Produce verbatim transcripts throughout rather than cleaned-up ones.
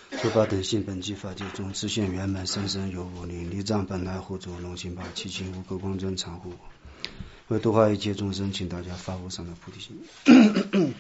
诸法等性本具法界中，自现圆满生生有无力，离障本来护主龙心法，七情无垢光真常护。为度化一切众生，请大家发无上的菩提心。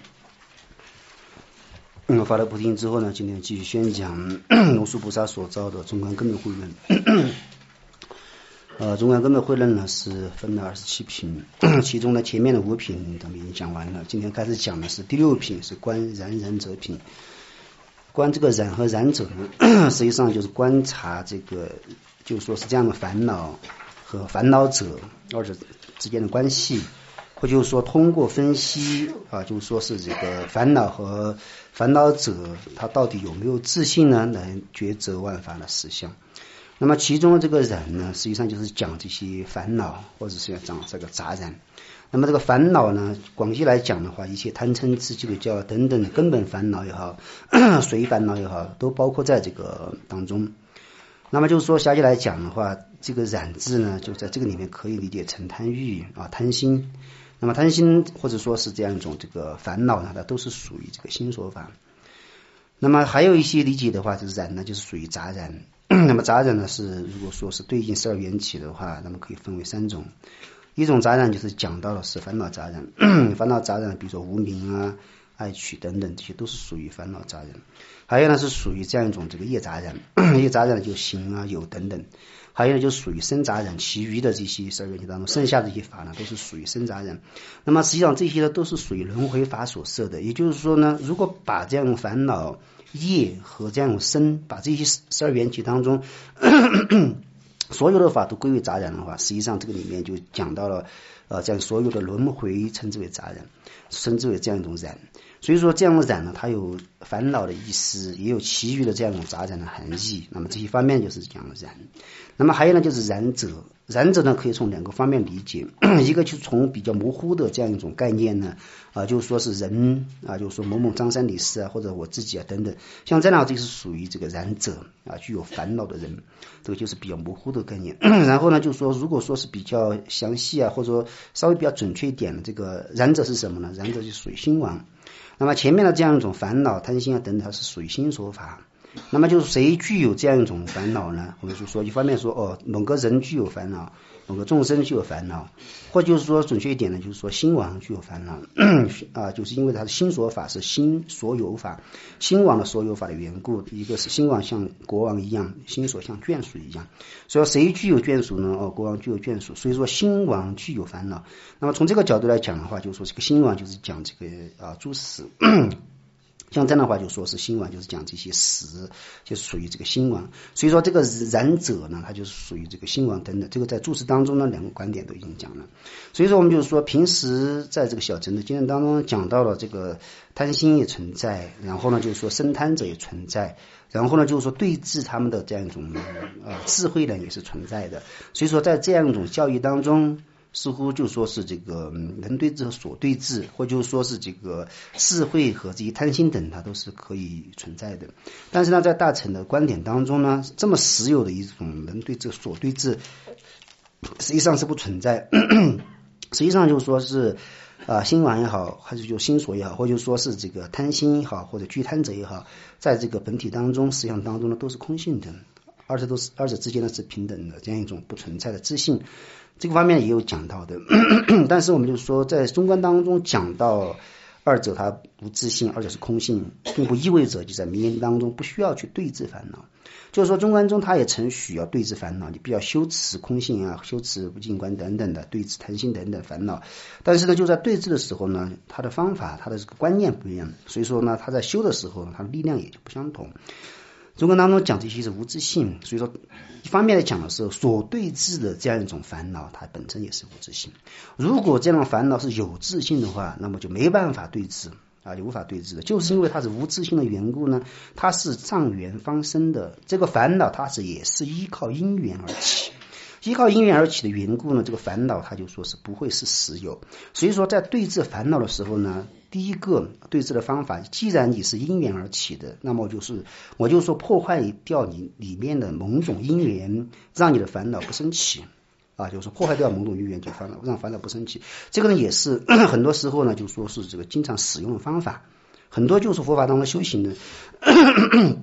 嗯，发了菩提心之后呢，今天继续宣讲龙树菩萨所造的中观根本慧论。呃，中观根本慧论呢是分了二十七品，其中呢前面的五品咱们已经讲完了，今天开始讲的是第六品，是观然然者品。观这个然和然者呢，实际上就是观察这个，就说是这样的烦恼和烦恼者二者之间的关系，或就是说通过分析啊，就是说是这个烦恼和烦恼者他到底有没有自信呢，来抉择万法的实相。那么其中的这个然呢，实际上就是讲这些烦恼，或者是要讲这个杂然。那么这个烦恼呢，广义来讲的话，一切贪嗔痴这个叫等等根本烦恼也好，随烦恼也好，都包括在这个当中。那么就是说狭义来讲的话，这个染字呢，就在这个里面可以理解成贪欲啊、贪心。那么贪心或者说是这样一种这个烦恼呢，它都是属于这个心所法。那么还有一些理解的话，就是染呢，就是属于杂染。那么杂染呢，是如果说是对应十二缘起的话，那么可以分为三种。一种杂染就是讲到的是烦恼杂染，烦恼杂染比如说无明啊、爱取等等，这些都是属于烦恼杂染。还有呢是属于这样一种这个业杂染，业杂染就行啊有等等。还有呢就属于生杂染，其余的这些十二缘起当中剩下的一些法呢都是属于生杂染。那么实际上这些呢都是属于轮回法所设的，也就是说呢，如果把这样烦恼业和这样生，把这些十二缘起当中所有的法都归为杂染的话，实际上这个里面就讲到了呃，这样所有的轮回称之为杂染，称之为这样一种染。所以说这样的染呢，它有烦恼的意思，也有其余的这样一种杂染的含义。那么这些方面就是讲染。那么还有呢就是染者，染者呢可以从两个方面理解，一个就是从比较模糊的这样一种概念呢，啊、呃，就是说是人啊，就是说某某张三李四啊，或者我自己啊等等，像这样这是属于这个染者啊，具有烦恼的人，这个就是比较模糊的概念。然后呢就是说如果说是比较详细啊，或者说稍微比较准确一点的，这个染者是什么呢？染者就属于心王。那么前面的这样一种烦恼贪心啊等等，它是属于心所法。那么就是谁具有这样一种烦恼呢？我们就说一方面说哦，某个人具有烦恼，某个众生具有烦恼，或就是说准确一点呢，就是说心王具有烦恼啊，就是因为它的心所法是心所有法，心王的所有法的缘故。一个是心王像国王一样，心所像眷属一样，所以谁具有眷属呢？哦，国王具有眷属，所以说心王具有烦恼。那么从这个角度来讲的话，就是说这个心王就是讲这个啊诸死。像这样的话就说是心王，就是讲这些死就是属于这个心王。所以说这个染者呢，它就是属于这个心王等等，这个在注释当中呢两个观点都已经讲了。所以说我们就是说平时在这个小乘的经验当中讲到了这个贪心也存在，然后呢就是说生贪者也存在，然后呢就是说对治他们的这样一种呃智慧呢也是存在的。所以说在这样一种教育当中，似乎就说是这个人对治和所对治，或就说是这个智慧和这些贪心等，它都是可以存在的。但是呢，在大乘的观点当中呢，这么实有的一种人对治所对治，实际上是不存在。实际上就是说是啊、呃，心王也好，还是就心所也好，或者说是这个贪心也好，或者具贪者也好，在这个本体当中、实相当中呢，都是空性的，二者都是二者之间呢是平等的，这样一种不存在的自性。这个方面也有讲到的，但是我们就说在中观当中讲到二者它无自性，二者是空性，并不意味着就在名言当中不需要去对治烦恼。就是说中观中它也曾许要对治烦恼，你必要修持空性啊，修持不净观等等的，对治贪心等等烦恼。但是呢就在对治的时候呢，它的方法它的这个观念不一样，所以说呢它在修的时候它的力量也就不相同。中观当中讲这些是无自性，所以说一方面来讲的是所对治的这样一种烦恼，它本身也是无自性。如果这样的烦恼是有自性的话，那么就没办法对治啊，就无法对治的，就是因为它是无自性的缘故呢，它是障缘方生的，这个烦恼它是也是依靠因缘而起。依靠因缘而起的缘故呢，这个烦恼它就说是不会是实有。所以说在对治烦恼的时候呢，第一个对治的方法，既然你是因缘而起的，那么就是我就说破坏掉你里面的某种因缘，让你的烦恼不生起啊，就是破坏掉某种因缘，就烦恼让烦恼不生起。这个呢也是很多时候呢就说是这个经常使用的方法，很多就是佛法当中修行的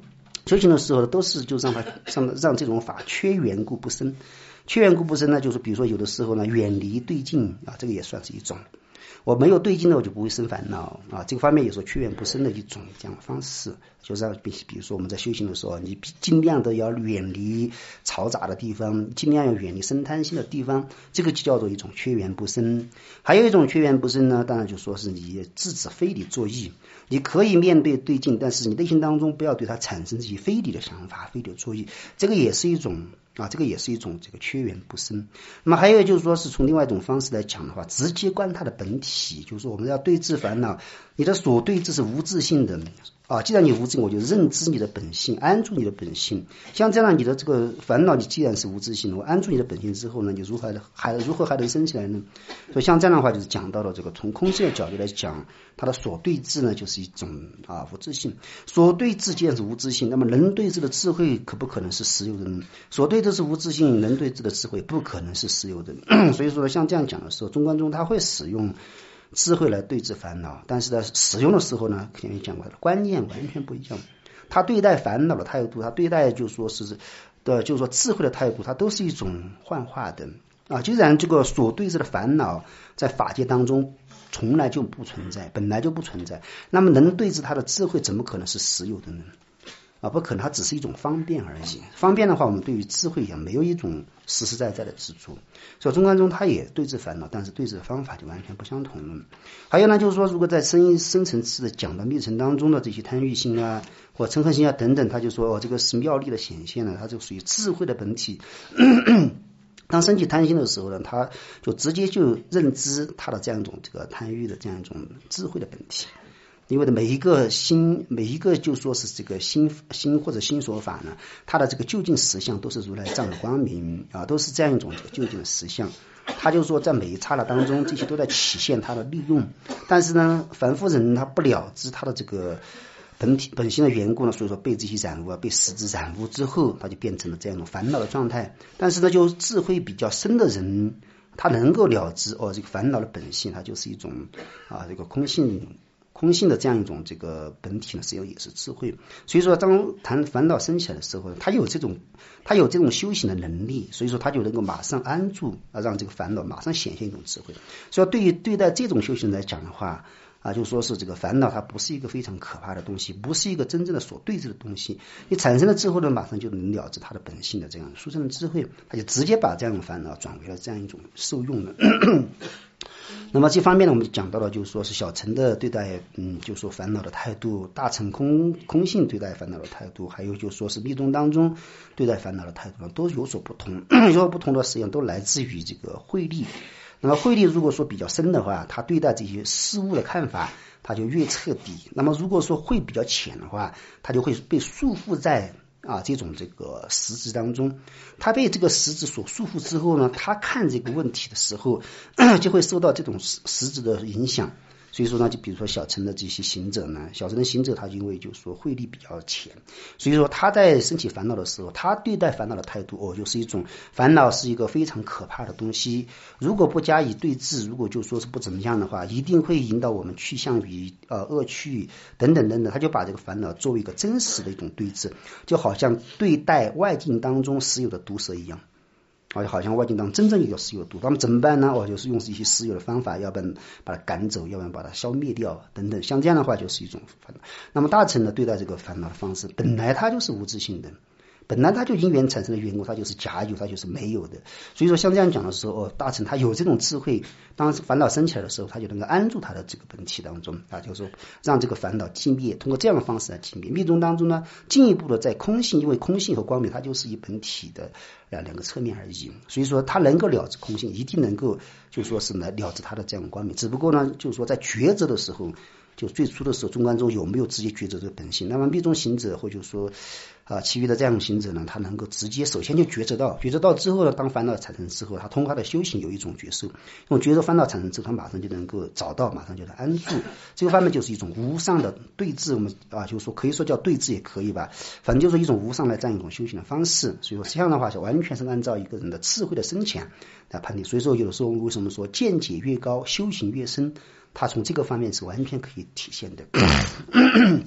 修行的时候都是就让它让让这种法缺缘故不生，缺缘故不生呢，就是比如说有的时候呢远离对境啊，这个也算是一种。我没有对境呢，我就不会生烦恼啊。这个方面也说缺缘不生的一种这样的方式，就是让比比如说我们在修行的时候，你尽量的要远离嘈杂的地方，尽量要远离生贪心的地方，这个就叫做一种缺缘不生。还有一种缺缘不生呢，当然就说是你制止非理作意，你可以面对对境，但是你内心当中不要对它产生这些非理的想法、非理的作意，这个也是一种。啊，这个也是一种这个缺缘不生。那么还有就是说是从另外一种方式来讲的话，直接观它的本体，就是说我们要对治烦恼，你的所对治是无自性的啊。既然你无自性，我就认知你的本性，安住你的本性。像这样你的这个烦恼，你既然是无自性的，我安住你的本性之后呢，你如何还如何还能升起来呢？所以像这样的话，就是讲到了这个从空性的角度来讲，它的所对治呢，就是一种啊无自性。所对治既然是无自性，那么人对治的智慧可不可能是实有的呢？所对这是无自性，人对治的智慧不可能是实有的。所以说像这样讲的时候，中观中他会使用智慧来对治烦恼，但是在使用的时候呢，前面讲过的观念完全不一样。他对待烦恼的态度，他对待就说是的，就是说智慧的态度，它都是一种幻化的啊。既然这个所对治的烦恼在法界当中从来就不存在，本来就不存在，那么能对治他的智慧，怎么可能是实有的呢？啊，不可能，它只是一种方便而已。方便的话，我们对于智慧也没有一种实实在在的执着。所以中观中他也对治烦恼，但是对治的方法就完全不相同了。还有呢，就是说，如果在深深层次的讲到密层当中的这些贪欲心啊，或嗔恨心啊等等，他就说哦，这个是妙力的显现呢，它就属于智慧的本体。当升起贪心的时候呢，他就直接就认知他的这样一种这个贪欲的这样一种智慧的本体。因为的每一个心，每一个就说是这个心心或者心所法呢，它的这个究竟实相都是如来藏的光明啊，都是这样一种这个究竟的实相。他就说在每一刹那当中，这些都在体现它的利用。但是呢，凡夫人他不了知他的这个本体本性的缘故呢，所以说被这些染污啊，被实质染污之后，他就变成了这样一种烦恼的状态。但是呢，就智慧比较深的人，他能够了知哦，这个烦恼的本性，它就是一种啊，这个空性。空性的这样一种这个本体呢，实际上也是智慧。所以说，当谈烦恼升起来的时候，他有这种他有这种修行的能力，所以说他就能够马上安住啊，让这个烦恼马上显现一种智慧。所以对于对待这种修行来讲的话啊，就说是这个烦恼它不是一个非常可怕的东西，不是一个真正的所对治的东西。你产生了之后呢，马上就能了知它的本性的这样殊胜的智慧，他就直接把这样的烦恼转为了这样一种受用的。那么这方面呢，我们就讲到了，就是说是小乘的对待，嗯，就说烦恼的态度，大乘空空性对待烦恼的态度，还有就说是密宗当中对待烦恼的态度都有所不同。有所不同的实际上都来自于这个慧力。那么慧力如果说比较深的话，他对待这些事物的看法，他就越彻底。那么如果说慧比较浅的话，他就会被束缚在啊，这种这个实质当中，他被这个实质所束缚之后呢，他看这个问题的时候，就会受到这种实实质的影响。所以说呢，就比如说小乘的这些行者呢，小乘的行者他因为就是说慧力比较浅，所以说他在升起烦恼的时候，他对待烦恼的态度哦，就是一种烦恼是一个非常可怕的东西，如果不加以对治，如果就说是不怎么样的话，一定会引导我们去向于呃恶趣等等等等，他就把这个烦恼作为一个真实的一种对治，就好像对待外境当中实有的毒蛇一样。啊，好像外境当中真正有实有毒，那么怎么办呢？我就是用一些实有的方法，要不然把它赶走，要不然把它消灭掉等等，像这样的话就是一种烦恼。那么大乘呢，对待这个烦恼的方式，本来它就是无自性的，本来它就因缘产生的缘故，它就是假有，它就是没有的。所以说像这样讲的时候，哦，大乘它有这种智慧，当烦恼升起来的时候，它就能够安住它的这个本体当中啊，就是说让这个烦恼寂灭，通过这样的方式来寂灭。密宗当中呢，进一步的在空性，因为空性和光明它就是一本体的两两个侧面而已，所以说它能够了知空性，一定能够就说是来了知它的这样的光明。只不过呢，就是说在抉择的时候，就最初的时候，中观中有没有直接抉择这个本性？那么密宗行者或者说啊，其余的这样的行者呢，他能够直接首先就抉择到，抉择到之后呢，当烦恼产生之后，他通过他的修行有一种觉受，用觉受烦恼产生之后，他马上就能够找到，马上就能安住。这个方面就是一种无上的对治，我们啊，就是说可以说叫对治也可以吧，反正就是一种无上的这样一种修行的方式。所以说这样的话，就完全是按照一个人的智慧的深浅来判定。所以说有的时候为什么说见解越高，修行越深？它从这个方面是完全可以体现的。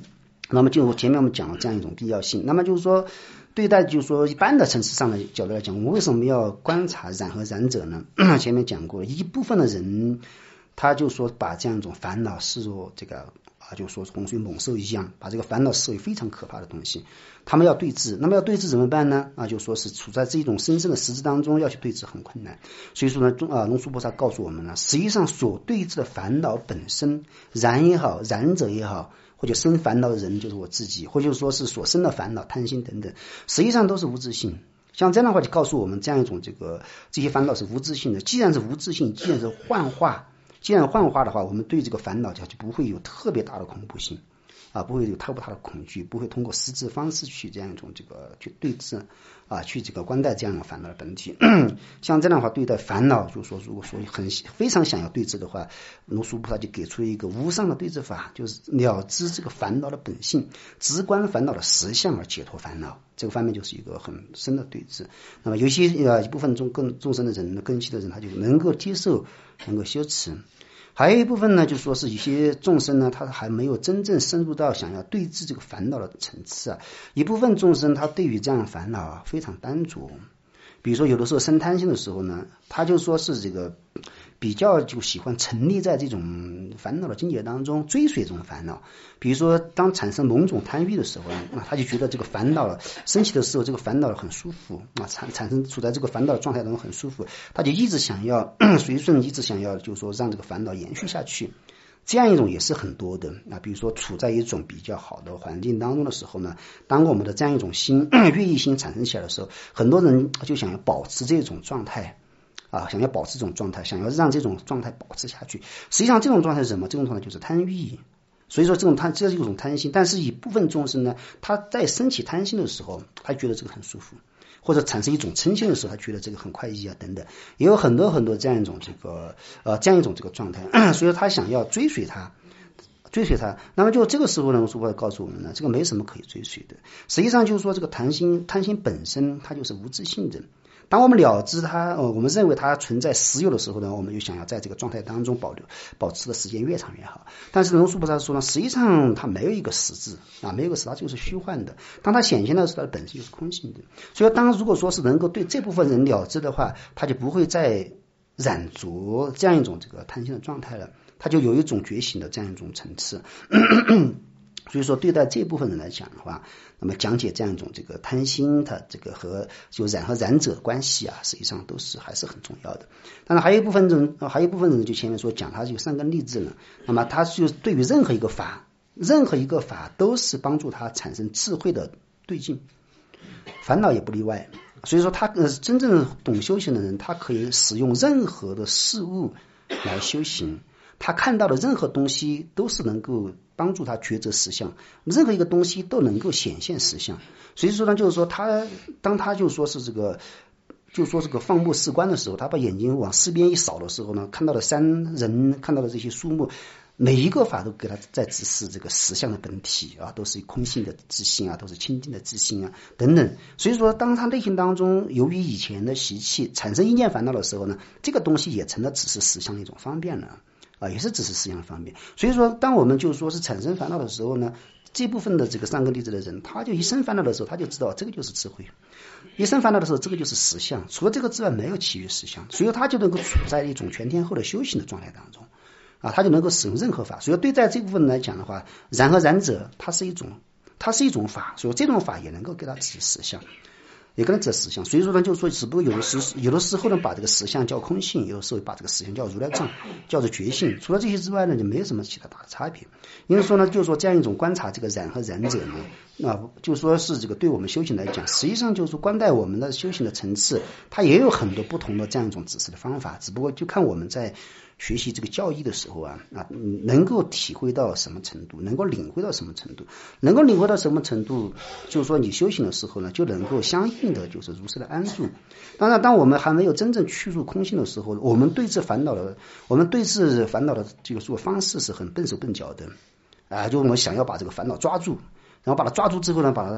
那么就前面我们讲了这样一种必要性，那么就是说对待就是说一般的层次上的角度来讲，我们为什么要观察染和染者呢？前面讲过，一部分的人他就说把这样一种烦恼视作这个啊，就说洪水猛兽一样，把这个烦恼视为非常可怕的东西，他们要对峙，那么要对峙怎么办呢？啊，就说是处在这种深深的实质当中，要去对峙很困难。所以说呢，中啊龙树菩萨告诉我们呢，实际上所对峙的烦恼本身，染也好，染者也好，或者生烦恼的人就是我自己，或者说是所生的烦恼、贪心等等，实际上都是无自性。像这样的话就告诉我们，这样一种这个这些烦恼是无自性的。既然是无自性，既然是幻化，既然幻化的话，我们对这个烦恼就不会有特别大的恐怖性啊，不会有特别大的恐惧，不会通过实质方式去这样一种这个去对峙啊，去这个观待这样的烦恼的本体。像这样的话对待烦恼，就是说如果说很非常想要对峙的话，龙树菩萨就给出一个无上的对峙法，就是了知这个烦恼的本性，直观烦恼的实相而解脱烦恼。这个方面就是一个很深的对峙。那么有些呃一部分众更众生的人，根器的人，他就能够接受，能够修持。还有一部分呢，就是说是一些众生呢，他还没有真正深入到想要对治这个烦恼的层次啊。一部分众生他对于这样的烦恼啊非常单着，比如说有的时候生贪心的时候呢，他就说是这个比较就喜欢沉溺在这种烦恼的境界当中，追随这种烦恼。比如说当产生某种贪欲的时候呢，那他就觉得这个烦恼升起的时候，这个烦恼很舒服啊，产产生处在这个烦恼的状态当中很舒服，他就一直想要随顺，一直想要就是说让这个烦恼延续下去。这样一种也是很多的啊，比如说处在一种比较好的环境当中的时候呢，当我们的这样一种心悦意心产生起来的时候，很多人就想要保持这种状态啊，想要保持这种状态，想要让这种状态保持下去。实际上这种状态是什么？这种状态就是贪欲。所以说这种贪，这是一种贪心。但是一部分众生呢，他在升起贪心的时候，他觉得这个很舒服，或者产生一种嗔心的时候，他觉得这个很快意啊等等，也有很多很多这样一种这个呃这样一种这个状态。所以他想要追随他。追随他，那么就这个时候呢，师父告诉我们呢，这个没什么可以追随的。实际上就是说，这个贪心，贪心本身它就是无自性的。当我们了知它，呃，我们认为它存在实有的时候呢，我们就想要在这个状态当中保留、保持的时间越长越好。但是龙树菩萨说呢，实际上它没有一个实质啊，没有一个实，它就是虚幻的。当它显现的时候，它的本身就是空性的。所以，当如果说是能够对这部分人了知的话，他就不会再染着这样一种这个贪心的状态了。他就有一种觉醒的这样一种层次。所以说对待这部分人来讲的话，那么讲解这样一种这个贪心它这个和就染和染者的关系啊，实际上都是还是很重要的。当然还有一部分人还有一部分人就前面说讲他就三根立志了，那么他就对于任何一个法任何一个法都是帮助他产生智慧的对境，烦恼也不例外。所以说他呃真正懂修行的人，他可以使用任何的事物来修行，他看到的任何东西都是能够帮助他抉择实相，任何一个东西都能够显现实相。所以说呢，就是说他当他就说是这个就说这个放目视观的时候，他把眼睛往四边一扫的时候呢，看到的山人，看到的这些树木，每一个法都给他在指示这个实相的本体啊，都是空性的自信啊，都是清净的自信啊等等。所以说当他内心当中由于以前的习气产生意念烦恼的时候呢，这个东西也成了指示实相的一种方便了啊，也是只是实相方面。所以说当我们就说是产生烦恼的时候呢，这部分的这个三根立志的人，他就一生烦恼的时候，他就知道这个就是智慧，一生烦恼的时候，这个就是实相，除了这个之外没有其余实相。所以他就能够处在一种全天候的修行的状态当中啊，他就能够使用任何法。所以对在这部分来讲的话，然和然者它是一种它是一种法，所以这种法也能够给他指实相，也跟这实相。所以说呢，就是说只不过有的时有的时候呢把这个实相叫空性，有的时候把这个实相叫如来藏，叫做觉性。除了这些之外呢，就没有什么其他大的差别。因为说呢，就是说这样一种观察这个然和然者呢，那就说是这个对我们修行来讲，实际上就是观待我们的修行的层次，它也有很多不同的这样一种指示的方法，只不过就看我们在学习这个教义的时候啊啊，能够体会到什么程度，能够领会到什么程度，能够领会到什么程度，就是说你修行的时候呢，就能够相应的就是如实的安住。当然，当我们还没有真正去入空性的时候，我们对治烦恼的，我们对治烦恼的这个说方式是很笨手笨脚的啊，就我们想要把这个烦恼抓住，然后把它抓住之后呢，把它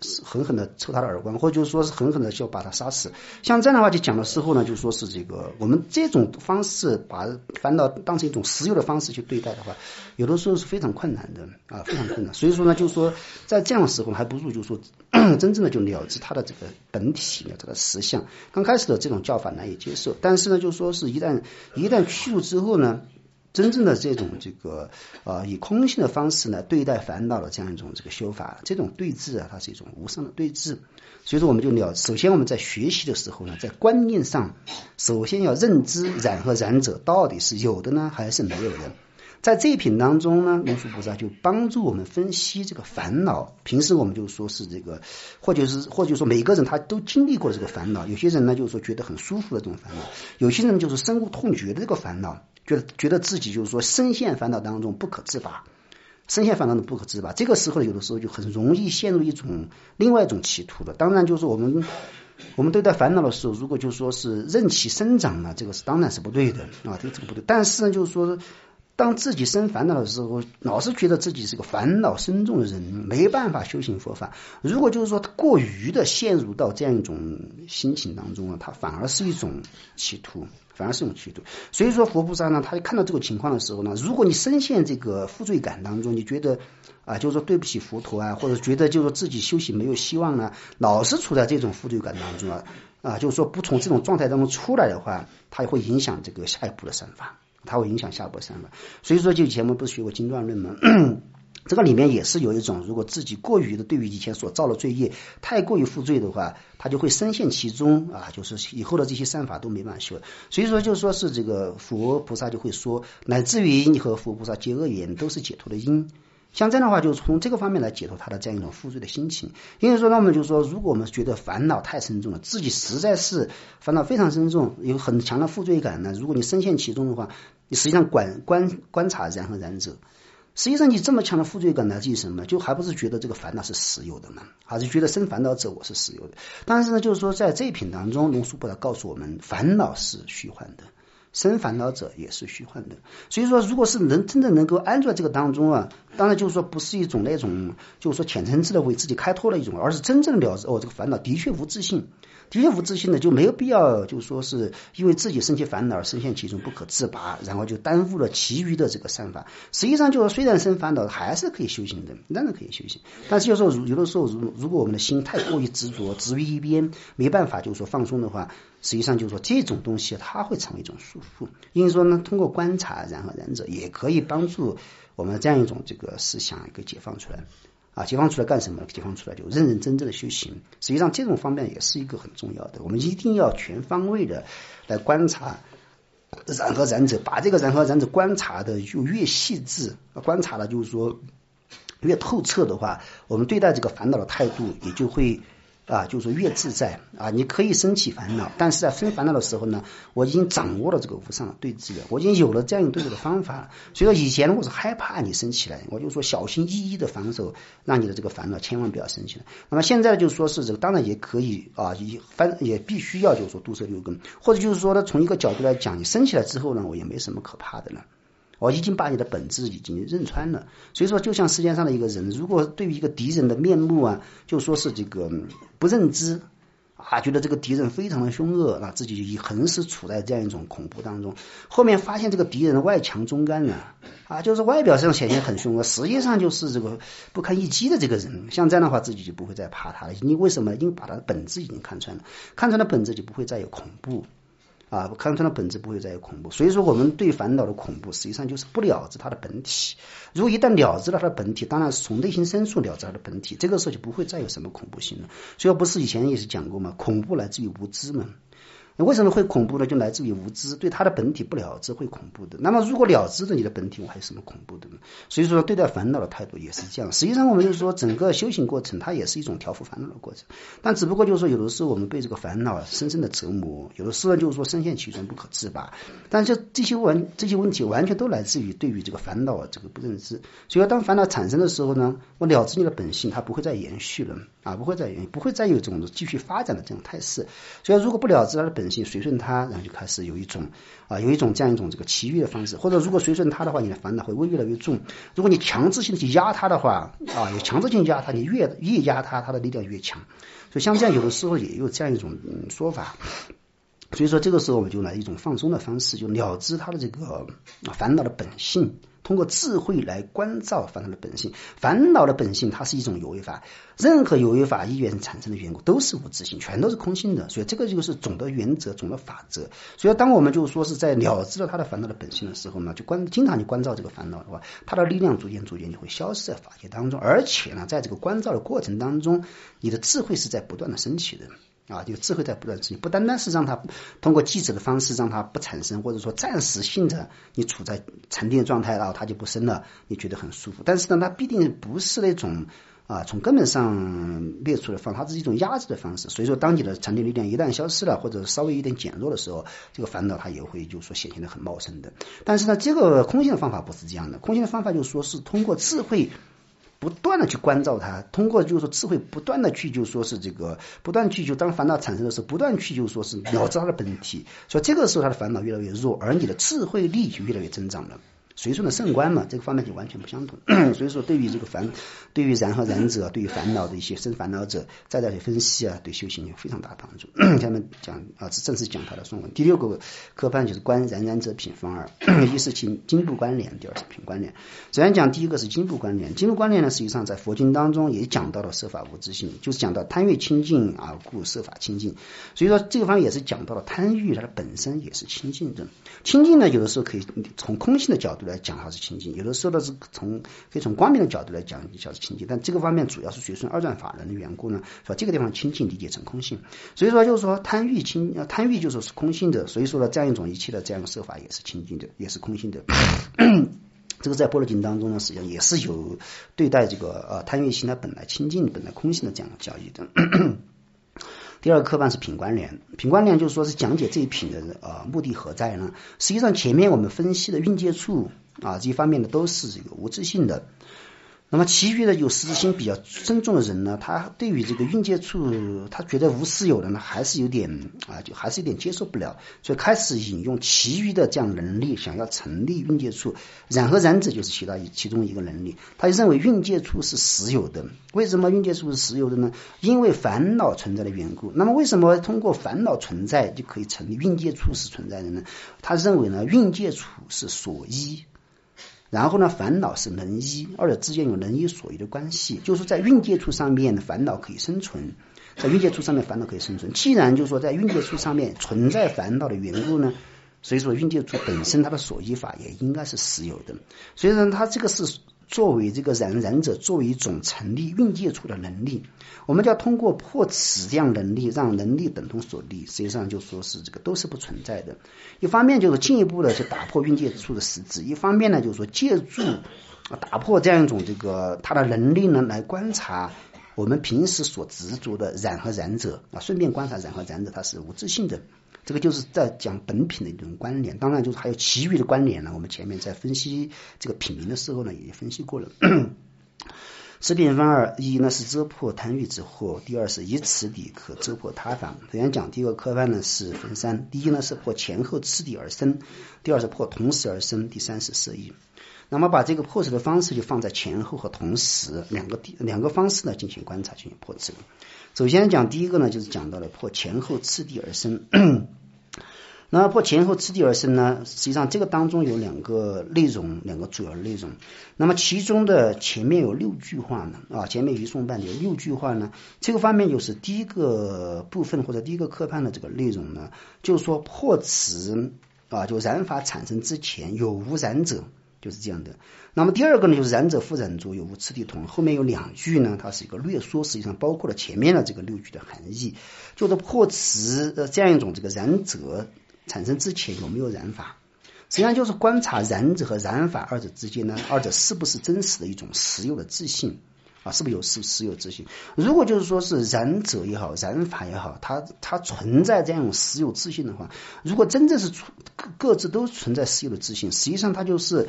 狠狠的抽他的耳光，或者就是说是狠狠的就把他杀死。像这样的话就讲的时候呢，就说是这个我们这种方式把烦恼当成一种实有的方式去对待的话，有的时候是非常困难的啊，非常困难。所以说呢，就是说在这样的时候还不如就是说真正的就了知他的这个本体，了知他的实相。刚开始的这种教法难以接受，但是呢，就说是一旦一旦去入之后呢，真正的这种这个呃以空性的方式呢对待烦恼的这样一种这个修法，这种对峙啊，它是一种无上的对峙。所以说我们就了，首先我们在学习的时候呢，在观念上首先要认知染和染者到底是有的呢还是没有的。在这一品当中呢，龙树菩萨就帮助我们分析这个烦恼。平时我们就说是这个，或者是或者说每个人他都经历过这个烦恼，有些人呢就是说觉得很舒服的这种烦恼，有些人就是深恶痛绝的这个烦恼，觉得觉得自己就是说深陷烦恼当中不可自拔，深陷烦恼的不可自拔。这个时候有的时候就很容易陷入一种另外一种歧途了。当然就是我们我们对待烦恼的时候，如果就是说是任其生长呢，这个是当然是不对的啊，这个不对。但是呢，就是说当自己生烦恼的时候，老是觉得自己是个烦恼深重的人，没办法修行佛法。如果就是说过于的陷入到这样一种心情当中了，它反而是一种歧途，反而是一种歧途。所以说佛菩萨呢，他看到这个情况的时候呢，如果你深陷这个负罪感当中，你觉得啊，就是说对不起佛陀啊，或者觉得就是说自己修行没有希望呢，老是处在这种负罪感当中啊，啊，就是说不从这种状态当中出来的话，它也会影响这个下一步的善法。它会影响下一步善法。所以说就以前我们不是学过经断论吗？这个里面也是有一种，如果自己过于的对于以前所造的罪业太过于负罪的话，他就会深陷其中啊，就是以后的这些善法都没办法修。所以说就说是这个佛菩萨就会说，乃至于你和佛菩萨结恶缘都是解脱的因。像这样的话，就从这个方面来解脱他的这样一种负罪的心情。因为说，那么就是说，如果我们觉得烦恼太深重了，自己实在是烦恼非常深重，有很强的负罪感呢，如果你深陷其中的话，你实际上观观观察然和然者，实际上你这么强的负罪感来自于什么？就还不是觉得这个烦恼是实有的呢，还是觉得生烦恼者我是实有的。但是呢，就是说在这一品当中，龙树菩萨告诉我们，烦恼是虚幻的，生烦恼者也是虚幻的。所以说如果是能真的能够安住在这个当中啊，当然就是说不是一种那种就是说浅层次的为自己开脱的一种，而是真正了知哦，这个烦恼的确无自性，的确无自性的，就没有必要就是说是因为自己深陷烦恼而深陷其中不可自拔，然后就耽误了其余的这个善法。实际上就是虽然生烦恼还是可以修行的，当然可以修行，但是有时候有的时候如如果我们的心太过于执着，执于一边，没办法就是说放松的话，实际上就是说这种东西它会成为一种束缚。因为说呢，通过观察然和然者也可以帮助我们这样一种这个思想给解放出来啊，解放出来干什么？解放出来就认认真真的修行。实际上这种方面也是一个很重要的，我们一定要全方位的来观察然和然者，把这个然和然者观察的就越细致，观察的就是说越透彻的话，我们对待这个烦恼的态度也就会啊，就是说越自在啊，你可以升起烦恼，但是在生烦恼的时候呢，我已经掌握了这个无上的对治了，我已经有了这样一个对治的方法。所以说以前我是害怕你升起来，我就说小心翼翼的防守，让你的这个烦恼千万不要升起来。那么现在就说是这个，当然也可以啊，也反也必须要就是说度摄六根，或者就是说呢，从一个角度来讲，你升起来之后呢，我也没什么可怕的了。我已经把你的本质已经认穿了。所以说就像世界上的一个人，如果对于一个敌人的面目啊，就说是这个不认知啊，觉得这个敌人非常的凶恶啊，自己就横时处在这样一种恐怖当中，后面发现这个敌人外强中干啊，啊，就是外表上显现很凶恶，实际上就是这个不堪一击的这个人，像这样的话自己就不会再怕他了。因为什么？因为把他的本质已经看穿了，看穿了本质就不会再有恐怖啊，看穿了本质不会再有恐怖。所以说我们对烦恼的恐怖实际上就是不了知它的本体。如果一旦了知了它的本体，当然是从内心深处了知它的本体，这个时候就不会再有什么恐怖性了。所以不是以前也是讲过嘛，恐怖来自于无知嘛。为什么会恐怖呢？就来自于无知，对它的本体不了知会恐怖的。那么如果了知了你的本体，我还有什么恐怖的呢？所以说对待烦恼的态度也是这样。实际上我们就是说整个修行过程它也是一种调伏烦恼的过程，但只不过就是说有的时候我们被这个烦恼深深的折磨，有的时候就是说深陷其中不可自拔。但是这些问这些问题完全都来自于对于这个烦恼这个不认知。所以当烦恼产生的时候呢，我了知你的本性，它不会再延续了啊，不会再不会再有这种继续发展的这种态势。所以如果不了知它的本性，随顺它，然后就开始有一种啊有一种这样一种这个奇遇的方式，或者如果随顺它的话，你的烦恼会越来越重。如果你强制性的去压它的话啊，有强制性压它，你越越压它，它的力量越强。所以像这样有的时候也有这样一种、嗯、说法。所以说这个时候我们就来一种放松的方式，就了知它的这个烦恼的本性，通过智慧来关照烦恼的本性。烦恼的本性它是一种有为法，任何有为法意愿产生的缘故都是无自性，全都是空性的，所以这个就是总的原则，总的法则。所以当我们就说是在了知了它的烦恼的本性的时候呢，就关经常去关照这个烦恼的话，它的力量逐渐逐渐就会消失在法界当中，而且呢在这个关照的过程当中，你的智慧是在不断的升起的啊，就智慧在不断升起，不单单是让它通过寂止的方式让它不产生，或者说暂时性的你处在禅定的状态，然后它就不生了，你觉得很舒服，但是呢它必定不是那种啊从根本上灭除的方，它是一种压制的方式。所以说当你的禅定力量一旦消失了，或者稍微有点减弱的时候，这个烦恼它也会就是说显现得很茂盛的。但是呢这个空性的方法不是这样的，空性的方法就是说是通过智慧不断的去关照它，通过就是说智慧不断的去就说是这个不断去就当烦恼产生的时候，不断去就说是了知它的本体，所以这个时候它的烦恼越来越弱，而你的智慧力就越来越增长了。随顺的圣观嘛，这个方面就完全不相同。所以说对于这个烦对于然和然者，对于烦恼的一些生烦恼者再再去分析啊，对修行有非常大的帮助。下面讲啊，正式讲它的颂文。第六个科判就是观然然者品方二，一是经经部关联，第二是品关联。首先讲第一个是经部关联，经部关联呢实际上在佛经当中也讲到了色法无自性，就是讲到贪欲清净啊，故色法清净。所以说这个方面也是讲到了贪欲它的本身也是清净的。清净呢有的时候可以从空性的角度来讲它是清净，有的时候呢是从可以从光明的角度来讲它是清净，但这个方面主要是随顺二转法人的缘故呢，说这个地方清净理解成空性。所以说就是说贪欲清贪欲就是是空性的，所以说呢这样一种一切的这样的色法也是清净的，也是空性的。这个在般若经当中呢，实际上也是有对待这个呃贪欲心它本来清净本来空性的这样的教义的。第二个科判是品关联，品关联就是说是讲解这一品的呃目的何在呢？实际上前面我们分析的蕴界处啊这一方面的都是这个无自性的。那么其余的有实质心比较深重的人呢，他对于这个蕴界处他觉得无私有的呢还是有点啊就还是有点接受不了，所以开始引用其余的这样能力想要成立蕴界处。然和然者就是其他其中一个能力，他就认为蕴界处是实有的。为什么蕴界处是实有的呢？因为烦恼存在的缘故。那么为什么通过烦恼存在就可以成立蕴界处是存在的呢？他认为呢蕴界处是所依，然后呢烦恼是能依，二者之间有能依所依的关系，就是在蕴界处上面烦恼可以生存，在蕴界处上面烦恼可以生存。既然就是说在蕴界处上面存在烦恼的缘故呢，所以说蕴界处本身它的所依法也应该是实有的。所以说它这个是作为这个然然者作为一种成立蕴界处的能力，我们就要通过破此这样能力让能力等同所立，实际上就说是这个都是不存在的。一方面就是进一步的去打破蕴界处的实质，一方面呢就是说借助打破这样一种这个他的能力呢来观察我们平时所执着的然和然者啊，顺便观察然和然者它是无自性的。这个就是在讲本品的一种关联，当然就是还有其余的关联呢，我们前面在分析这个品名的时候呢也分析过了。此品分二，一呢是遮破贪欲之惑，第二是以此理可遮破他法。首先讲第一个科判呢是分三，第一呢是破前后次第而生，第二是破同时而生，第三是摄意。那么把这个破斥的方式就放在前后和同时两个两个方式呢进行观察进行破斥。首先讲第一个呢就是讲到了破前后次第而生。那么破前后次第而生呢，实际上这个当中有两个内容，两个主要的内容。那么其中的前面有六句话呢，啊，前面一颂半有六句话呢，这个方面就是第一个部分或者第一个科判的这个内容呢，就是说破此啊，就染法产生之前有无染者，就是这样的。那么第二个呢，就是染者复染着有无次第同，后面有两句呢，它是一个略说，实际上包括了前面的这个六句的含义，就是破此呃这样一种这个染者产生之前有没有染法，实际上就是观察染者和染法二者之间呢，二者是不是真实的一种实有的自性啊，是不是有实实有自性。如果就是说是染者也好染法也好，它它存在这样一种实有自性的话，如果真正是各自都存在实有的自性，实际上它就是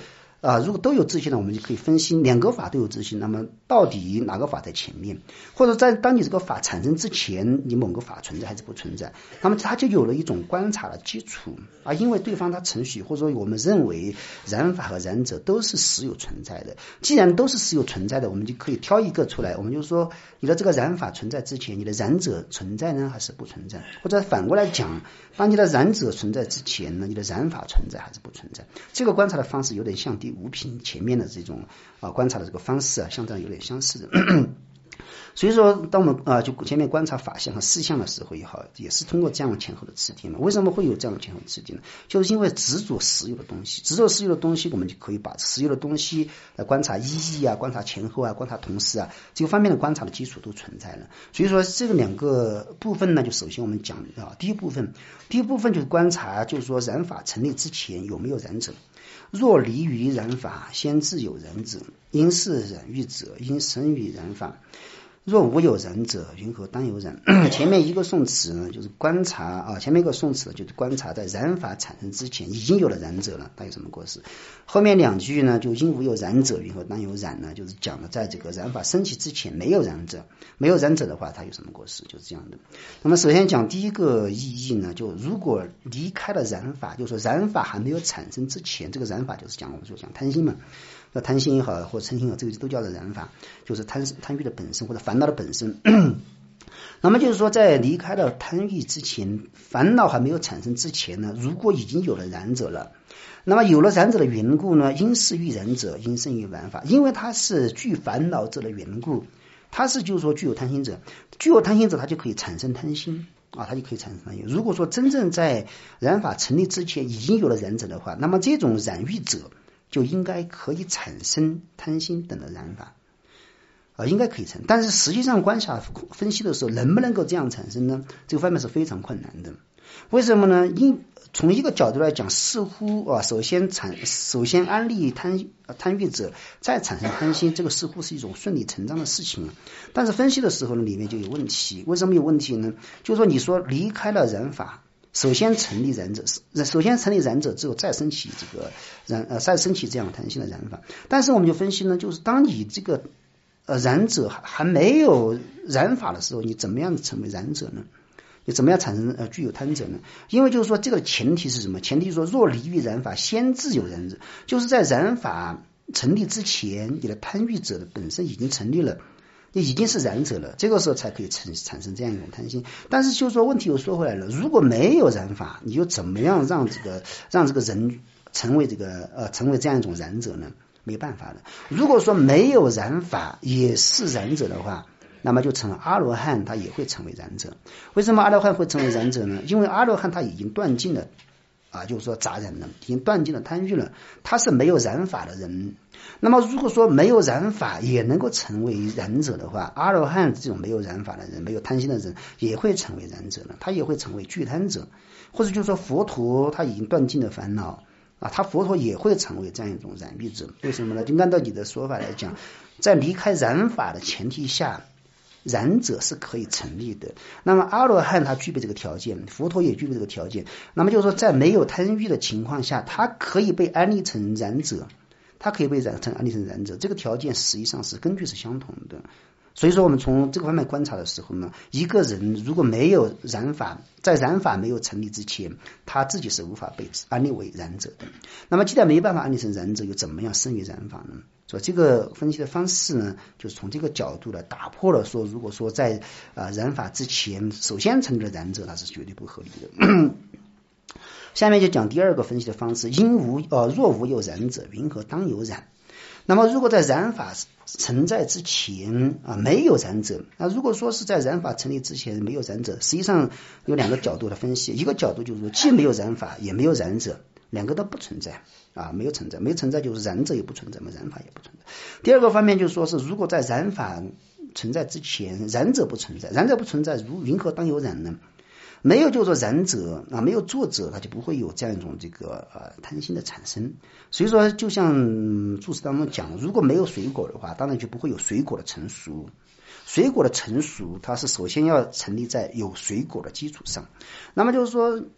啊，如果都有自信呢，我们就可以分析两个法都有自信，那么到底哪个法在前面，或者在当你这个法产生之前，你某个法存在还是不存在，那么它就有了一种观察的基础啊。因为对方他程序或者说我们认为染法和染者都是实有存在的，既然都是实有存在的，我们就可以挑一个出来，我们就说你的这个染法存在之前，你的染者存在呢还是不存在，或者反过来讲，当你的染者存在之前呢，你的染法存在还是不存在。这个观察的方式有点像第五品前面的这种啊观察的这个方式啊，相当有点相似的。所以说当我们啊就前面观察法相和事相的时候也好，也是通过这样前后的次第嘛。为什么会有这样的前后次第呢？就是因为执着实有的东西，执着实有的东西，我们就可以把实有的东西来观察意义啊，观察前后啊，观察同时啊，这个方面的观察的基础都存在了。所以说这个两个部分呢，就首先我们讲啊，第一部分，第一部分就是观察，就是说染法成立之前有没有染者。若离于染法，先自有染者，因是染欲者，因生于染法。若无有染者，云何当有染？前面一个宋词呢，就是观察啊，前面一个宋词就是观察在染法产生之前已经有了染者了，它有什么过失？后面两句呢，就因无有染者，云何当有染呢？就是讲了在这个染法升起之前没有染者，没有染者的话，它有什么过失？就是这样的。那么首先讲第一个意义呢，就如果离开了染法，就是说染法还没有产生之前，这个染法就是讲我们说讲贪心嘛。那贪心也好，或嗔心也好，这个都叫做染法，就是贪贪欲的本身或者烦恼的本身。那么就是说，在离开了贪欲之前，烦恼还没有产生之前呢，如果已经有了染者了，那么有了染者的缘故呢，因是欲染者，因生于染法，因为它是具烦恼者的缘故，它是就是说具有贪心者，具有贪心者，它就可以产生贪心。啊，它就可以产生贪心。如果说真正在染法成立之前已经有了染者的话，那么这种染欲者就应该可以产生贪心等的染法，啊，应该可以产生。但是实际上观察分析的时候，能不能够这样产生呢？这个方面是非常困难的。为什么呢？因从一个角度来讲，似乎啊，首先产首先安立贪贪欲者，再产生贪心，这个似乎是一种顺理成章的事情。但是分析的时候呢，里面就有问题。为什么有问题呢？就是说，你说离开了染法。首先成立染者，首先成立染者之后，再升起这个染呃，再升起这样贪心的染法。但是我们就分析呢，就是当你这个呃染者还没有染法的时候，你怎么样成为染者呢？你怎么样产生呃具有贪者呢？因为就是说这个前提是什么？前提是说若离于染法，先自有染者，就是在染法成立之前，你的贪欲者的本身已经成立了。你已经是染者了，这个时候才可以产产生这样一种贪心。但是就说问题又说回来了，如果没有染法，你又怎么样让这个让这个人成为这个呃成为这样一种染者呢？没办法的。如果说没有染法也是染者的话，那么就成了阿罗汉，他也会成为染者。为什么阿罗汉会成为染者呢？因为阿罗汉他已经断尽了啊，就是说杂染了，已经断尽了贪欲了，他是没有染法的人。那么如果说没有染法也能够成为染者的话，阿罗汉这种没有染法的人，没有贪心的人也会成为染者了，他也会成为具贪者。或者就是说佛陀他已经断尽了烦恼啊，他佛陀也会成为这样一种染欲者。为什么呢？就按照你的说法来讲，在离开染法的前提下，染者是可以成立的。那么阿罗汉他具备这个条件，佛陀也具备这个条件，那么就是说在没有贪欲的情况下，他可以被安立成染者，他可以被染成安立成染者，这个条件实际上是根据是相同的。所以说我们从这个方面观察的时候呢，一个人如果没有染法，在染法没有成立之前，他自己是无法被安立为染者的。那么既然没办法安立成染者，又怎么样生于染法呢？所以这个分析的方式呢，就是从这个角度来打破了说，如果说在啊、呃、染法之前首先成立了染者，那是绝对不合理的。下面就讲第二个分析的方式，因无呃若无有染者，云何当有染？那么如果在染法存在之前啊没有染者，那如果说是在染法成立之前没有染者，实际上有两个角度的分析，一个角度就是说既没有染法也没有染者，两个都不存在啊，没有存在，没有存在就是染者也不存在嘛，染法也不存在。第二个方面就是说是如果在染法存在之前，染者不存在，染者不存在，如云何当有染呢？没有就是说染者啊，没有作者，他就不会有这样一种这个呃贪心的产生。所以说，就像注释当中讲，如果没有水果的话，当然就不会有水果的成熟。水果的成熟，它是首先要成立在有水果的基础上。那么就是说，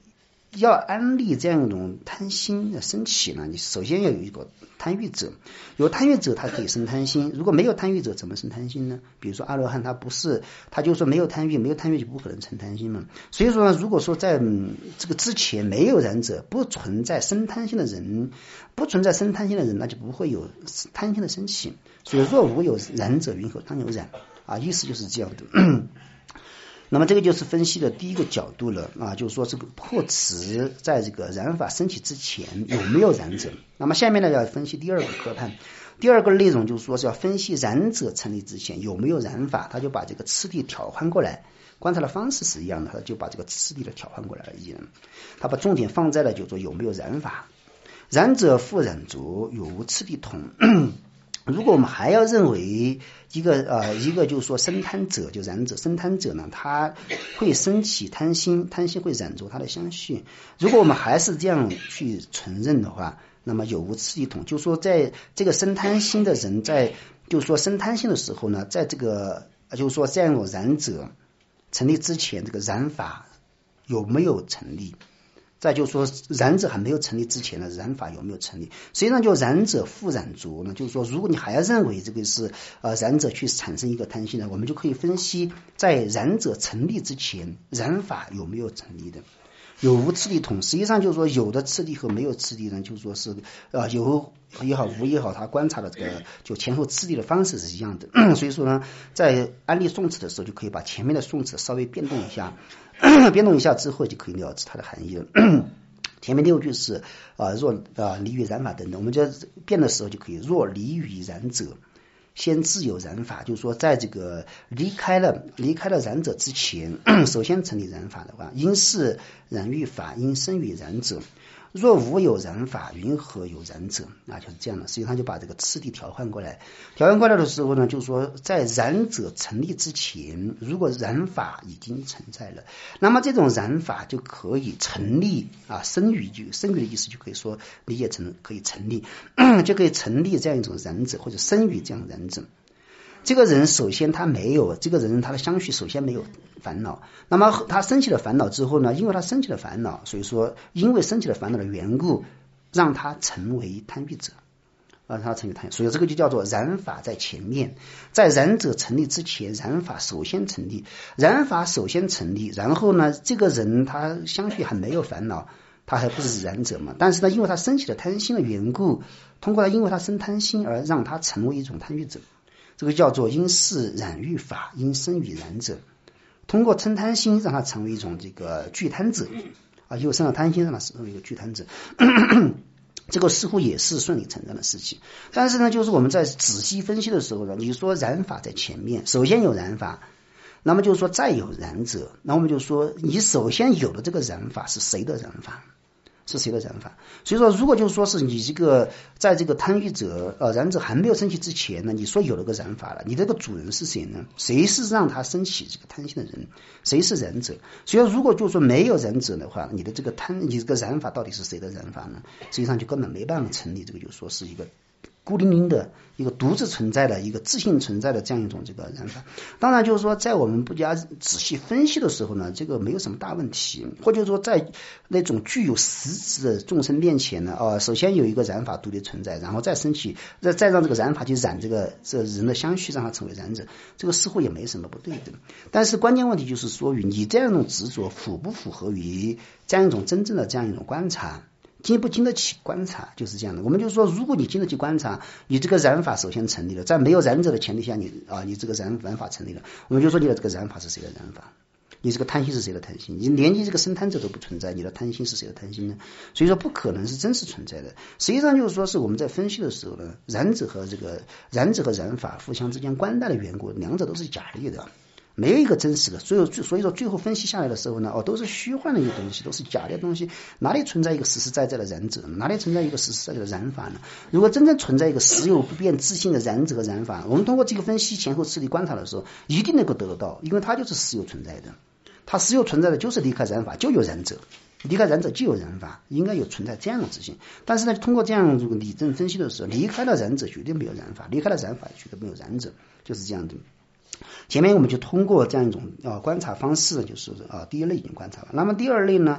要安立这样一种贪心的升起呢，你首先要有一个贪欲者，有贪欲者他可以生贪心，如果没有贪欲者怎么生贪心呢？比如说阿罗汉他不是，他就说没有贪欲，没有贪欲就不可能成贪心嘛。所以说呢，如果说在、嗯、这个之前没有染者，不存在生贪心的人，不存在生贪心的人，那就不会有贪心的升起。所以若无有染者，云何当有染啊？意思就是这样的。那么这个就是分析的第一个角度了啊，就是说这个破执在这个染法升起之前有没有染者。那么下面呢要分析第二个科判，第二个内容就是说是要分析染者成立之前有没有染法，他就把这个次第调换过来，观察的方式是一样的，他就把这个次第的调换过来而已，他把重点放在了就是说有没有染法，染者复染着有无次第同。如果我们还要认为一个呃一个就是说生贪者，就染者生贪者呢，他会升起贪心，贪心会染着他的相续。如果我们还是这样去承认的话，那么有无次第同，就是说在这个生贪心的人在就是说生贪心的时候呢，在这个就是说这样一种染者成立之前，这个染法有没有成立？再就是说染者还没有成立之前的染法有没有成立，实际上就染者复染着呢，就是说如果你还要认为这个是呃染者去产生一个贪心呢，我们就可以分析在染者成立之前染法有没有成立的，有无次第同。实际上就是说有的次第和没有次第呢，就是说是呃有也好无也好，他观察的这个就前后次第的方式是一样的。所以说呢，在安立宋词的时候就可以把前面的宋词稍微变动一下，变动一下之后就可以了解它的含义了。前面六句是啊、呃、若啊、呃、离于染法等等，我们就变的时候就可以若离于染者先自有染法，就是说在这个离开了离开了染者之前首先成立染法的话，因是染欲法，因生于染者，若无有染法，云何有染者啊？就是这样的。实际上就把这个次第调换过来，调换过来的时候呢，就是说在染者成立之前，如果染法已经存在了，那么这种染法就可以成立啊，生于就生于的意思就可以说理解成可以成立，就可以成立这样一种染者或者生于这样染者。这个人首先他没有，这个人他的相续首先没有烦恼，那么他升起了烦恼之后呢，因为他升起了烦恼，所以说因为升起了烦恼的缘故，让他成为贪欲者，让他成为贪欲，所以这个就叫做染法在前面，在染者成立之前，染法首先成立，染法首先成立，然后呢，这个人他相续还没有烦恼，他还不是染者嘛，但是呢，因为他升起了贪心的缘故，通过他因为他生贪心而让他成为一种贪欲者。这个叫做因是染欲法，因生于染者，通过嗔贪心让他成为一种这个具贪者啊，又生了贪心让他成为一个具贪者。这个似乎也是顺理成章的事情，但是呢，就是我们在仔细分析的时候呢，你说染法在前面，首先有染法，那么就是说再有染者，那我们就说你首先有的这个染法是谁的染法？是谁的染法？所以说，如果就是说是你这个在这个贪欲者呃染者还没有升起之前呢，你说有了个染法了，你这个主人是谁呢？谁是让他升起这个贪心的人？谁是染者？所以如果就是说没有染者的话，你的这个贪，你这个染法到底是谁的染法呢？实际上就根本没办法成立这个，就是说是一个孤零零的一个独自存在的一个自性存在的这样一种这个染法。当然就是说在我们不加仔细分析的时候呢，这个没有什么大问题，或者说在那种具有实质的众生面前呢，呃，首先有一个染法独立存在，然后再升起，再再让这个染法去染这个这人的相续，让他成为染者，这个似乎也没什么不对的。但是关键问题就是说，你这样一种执着符不符合于这样一种真正的这样一种观察，经不经得起观察，就是这样的。我们就说，如果你经得起观察，你这个染法首先成立了，在没有染者的前提下，你啊，你这个染染法成立了，我们就说你的这个染法是谁的染法？你这个贪心是谁的贪心？你连你这个生贪者都不存在，你的贪心是谁的贪心呢？所以说不可能是真实存在的。实际上就是说，是我们在分析的时候呢，染者和这个染者和染法互相之间关待的缘故，两者都是假立的。没有一个真实的，所以所以说最后分析下来的时候呢，哦，都是虚幻的一个东西，都是假的东西，哪里存在一个实实在在的染者，哪里存在一个实实在在的染法呢？如果真正存在一个实有不变自性的染者和染法，我们通过这个分析前后次第观察的时候，一定能够得到，因为它就是实有存在的，它实有存在的就是离开染法就有染者，离开染者就有染法，应该有存在这样的自性。但是呢，通过这样这个理证分析的时候，离开了染者绝对没有染法，离开了染法绝对没有染者，就是这样的。前面我们就通过这样一种啊观察方式，就是啊第一类已经观察了。那么第二类呢，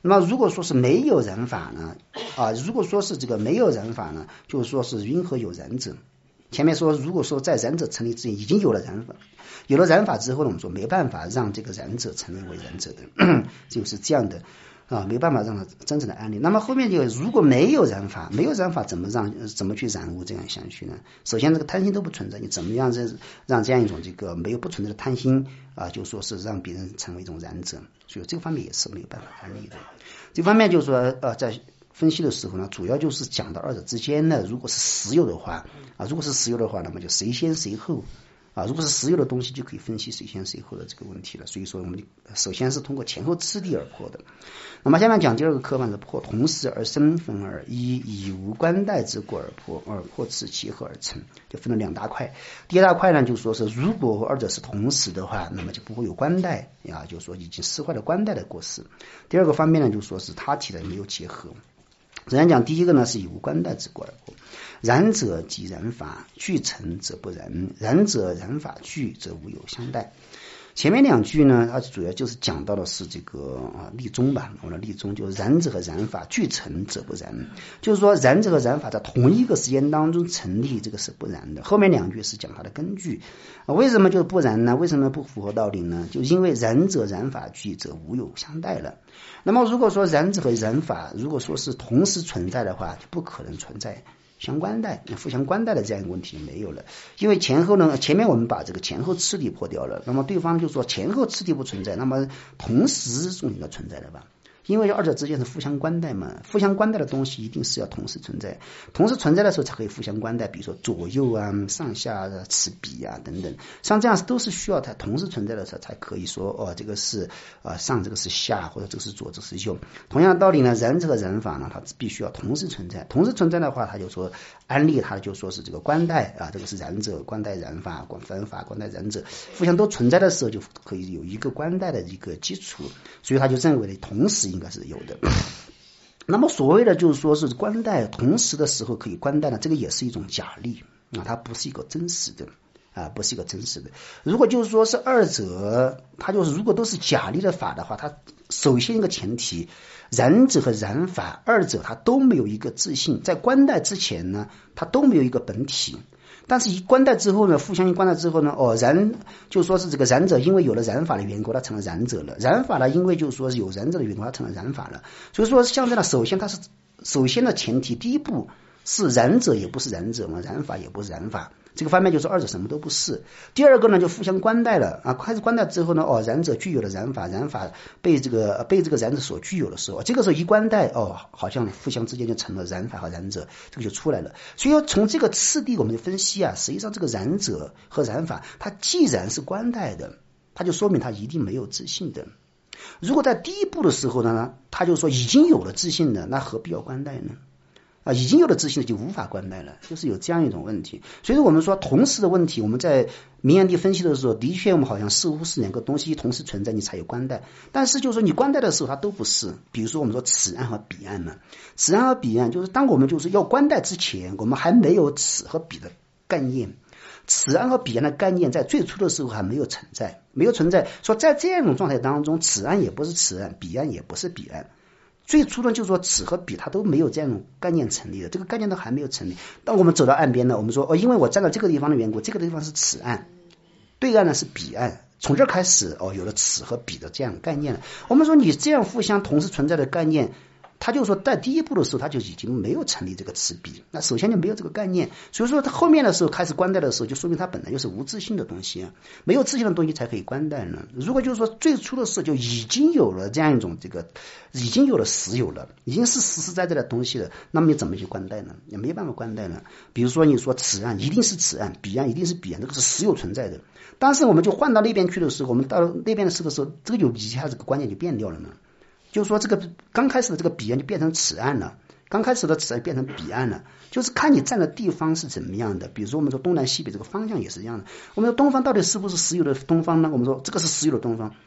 那么如果说是没有染法呢，啊，如果说是这个没有染法呢，就是说是云何有染者。前面说如果说在染者成立之前已经有了染法，有了染法之后呢，我们说没办法让这个染者承认为染者的，就是这样的啊，没办法让他真正的安立。那么后面就如果没有染法，没有染法怎么让怎么去染污这样相续呢？首先这个贪心都不存在，你怎么样让让这样一种这个没有不存在的贪心啊，就说是让别人成为一种染者，所以这个方面也是没有办法安立的。这方面就是说呃在分析的时候呢，主要就是讲到二者之间呢，如果是实有的话啊，如果是实有的话，那么就谁先谁后啊，如果是实有的东西，就可以分析谁先谁后的这个问题了。所以说，我们首先是通过前后次第而破的。那么下面讲第二个科目是破同时而生分而一，以无关代之过而破，而破此其合而成，就分了两大块。第一大块呢，就说是如果二者是同时的话，那么就不会有关代啊，就说已经失坏了关代的过失。第二个方面呢，就说是他体的没有结合。首先讲第一个呢，是以无关代之过而破。然者即然法，具成则不然；然者然法具，则无有相待。前面两句呢，它主要就是讲到的是这个啊立宗吧，我的立宗就是然者和然法具成则不然，就是说然者和然法在同一个时间当中成立，这个是不然的。后面两句是讲它的根据啊，为什么就不然呢？为什么不符合道理呢？就因为然者然法具，则无有相待了。那么如果说然者和然法如果说是同时存在的话，就不可能存在相关代互相关代的这样一个问题没有了，因为前后呢，前面我们把这个前后次第破掉了，那么对方就说前后次第不存在，那么同时总应该存在的吧？因为二者之间是互相关代嘛，互相关代的东西一定是要同时存在，同时存在的时候才可以互相关代，比如说左右啊、上下啊、此彼啊等等，像这样都是需要它同时存在的时候才可以说哦，这个是啊上，这个是下，或者这个是左，这个是右。同样的道理呢，然这个然法呢，它必须要同时存在，同时存在的话，它就说安立它就说是这个关代啊，这个是然者关代然法，关分法关代然者，互相都存在的时候就可以有一个关代的一个基础，所以他就认为同时应该是有的。那么所谓的就是说是关代同时的时候可以关代呢，这个也是一种假立啊，它不是一个真实的啊，不是一个真实的。如果就是说是二者，它就是如果都是假立的法的话，它首先一个前提，然者和然法二者它都没有一个自性，在关代之前呢，它都没有一个本体。但是一关代之后呢，互相一关代之后呢，哦，然就说是这个然者，因为有了然法的缘故，它成了然者了；然法呢，因为就是说是有然者的缘故，它成了然法了。所以说，像这样，首先它是首先的前提，第一步是然者也不是然者嘛，然法也不是然法。这个方面就是二者什么都不是。第二个呢，就互相关代了啊，开始关代之后呢，哦，然者具有了然法，然法被这个被这个然者所具有的时候，这个时候一关代，哦，好像互相之间就成了然法和然者，这个就出来了。所以说从这个次第我们就分析啊，实际上这个然者和然法，它既然是关代的，它就说明它一定没有自性的。如果在第一步的时候呢，他就说已经有了自性的，那何必要关代呢？啊，已经有了自信的就无法关代了，就是有这样一种问题。所以说我们说同时的问题，我们在明眼地分析的时候，的确我们好像似乎是两个东西同时存在，你才有关代。但是就是说你关代的时候，它都不是。比如说我们说此岸和彼岸嘛，此岸和彼岸就是当我们就是要关代之前，我们还没有此和彼的概念。此岸和彼岸的概念在最初的时候还没有存在，没有存在。说在这样一种状态当中，此岸也不是此岸，彼岸也不是彼岸。最初呢，就是说此和彼它都没有这样一种概念成立的，这个概念都还没有成立。当我们走到岸边呢，我们说哦，因为我站到这个地方的缘故，这个地方是此岸，对岸呢是彼岸，从这儿开始哦，有了此和彼的这样概念了。我们说你这样互相同时存在的概念，他就说在第一步的时候他就已经没有成立这个此彼，那首先就没有这个概念，所以说他后面的时候开始关代的时候，就说明他本来就是无自性的东西啊，没有自性的东西才可以关代呢。如果就是说最初的时候就已经有了这样一种这个已经有了实有了，已经是实实在在的东西了，那么你怎么去关代呢？也没办法关代呢。比如说你说此岸一定是此岸，彼岸一定是彼岸，这个是实有存在的。但是我们就换到那边去的时候，我们到那边的时候，这个有一下这个观念就变掉了呢。就是说这个刚开始的这个彼岸就变成此岸了，刚开始的此岸变成彼岸了，就是看你站的地方是怎么样的。比如说我们说东南西北这个方向也是一样的，我们说东方到底是不是实有的东方呢？我们说这个是实有的东方，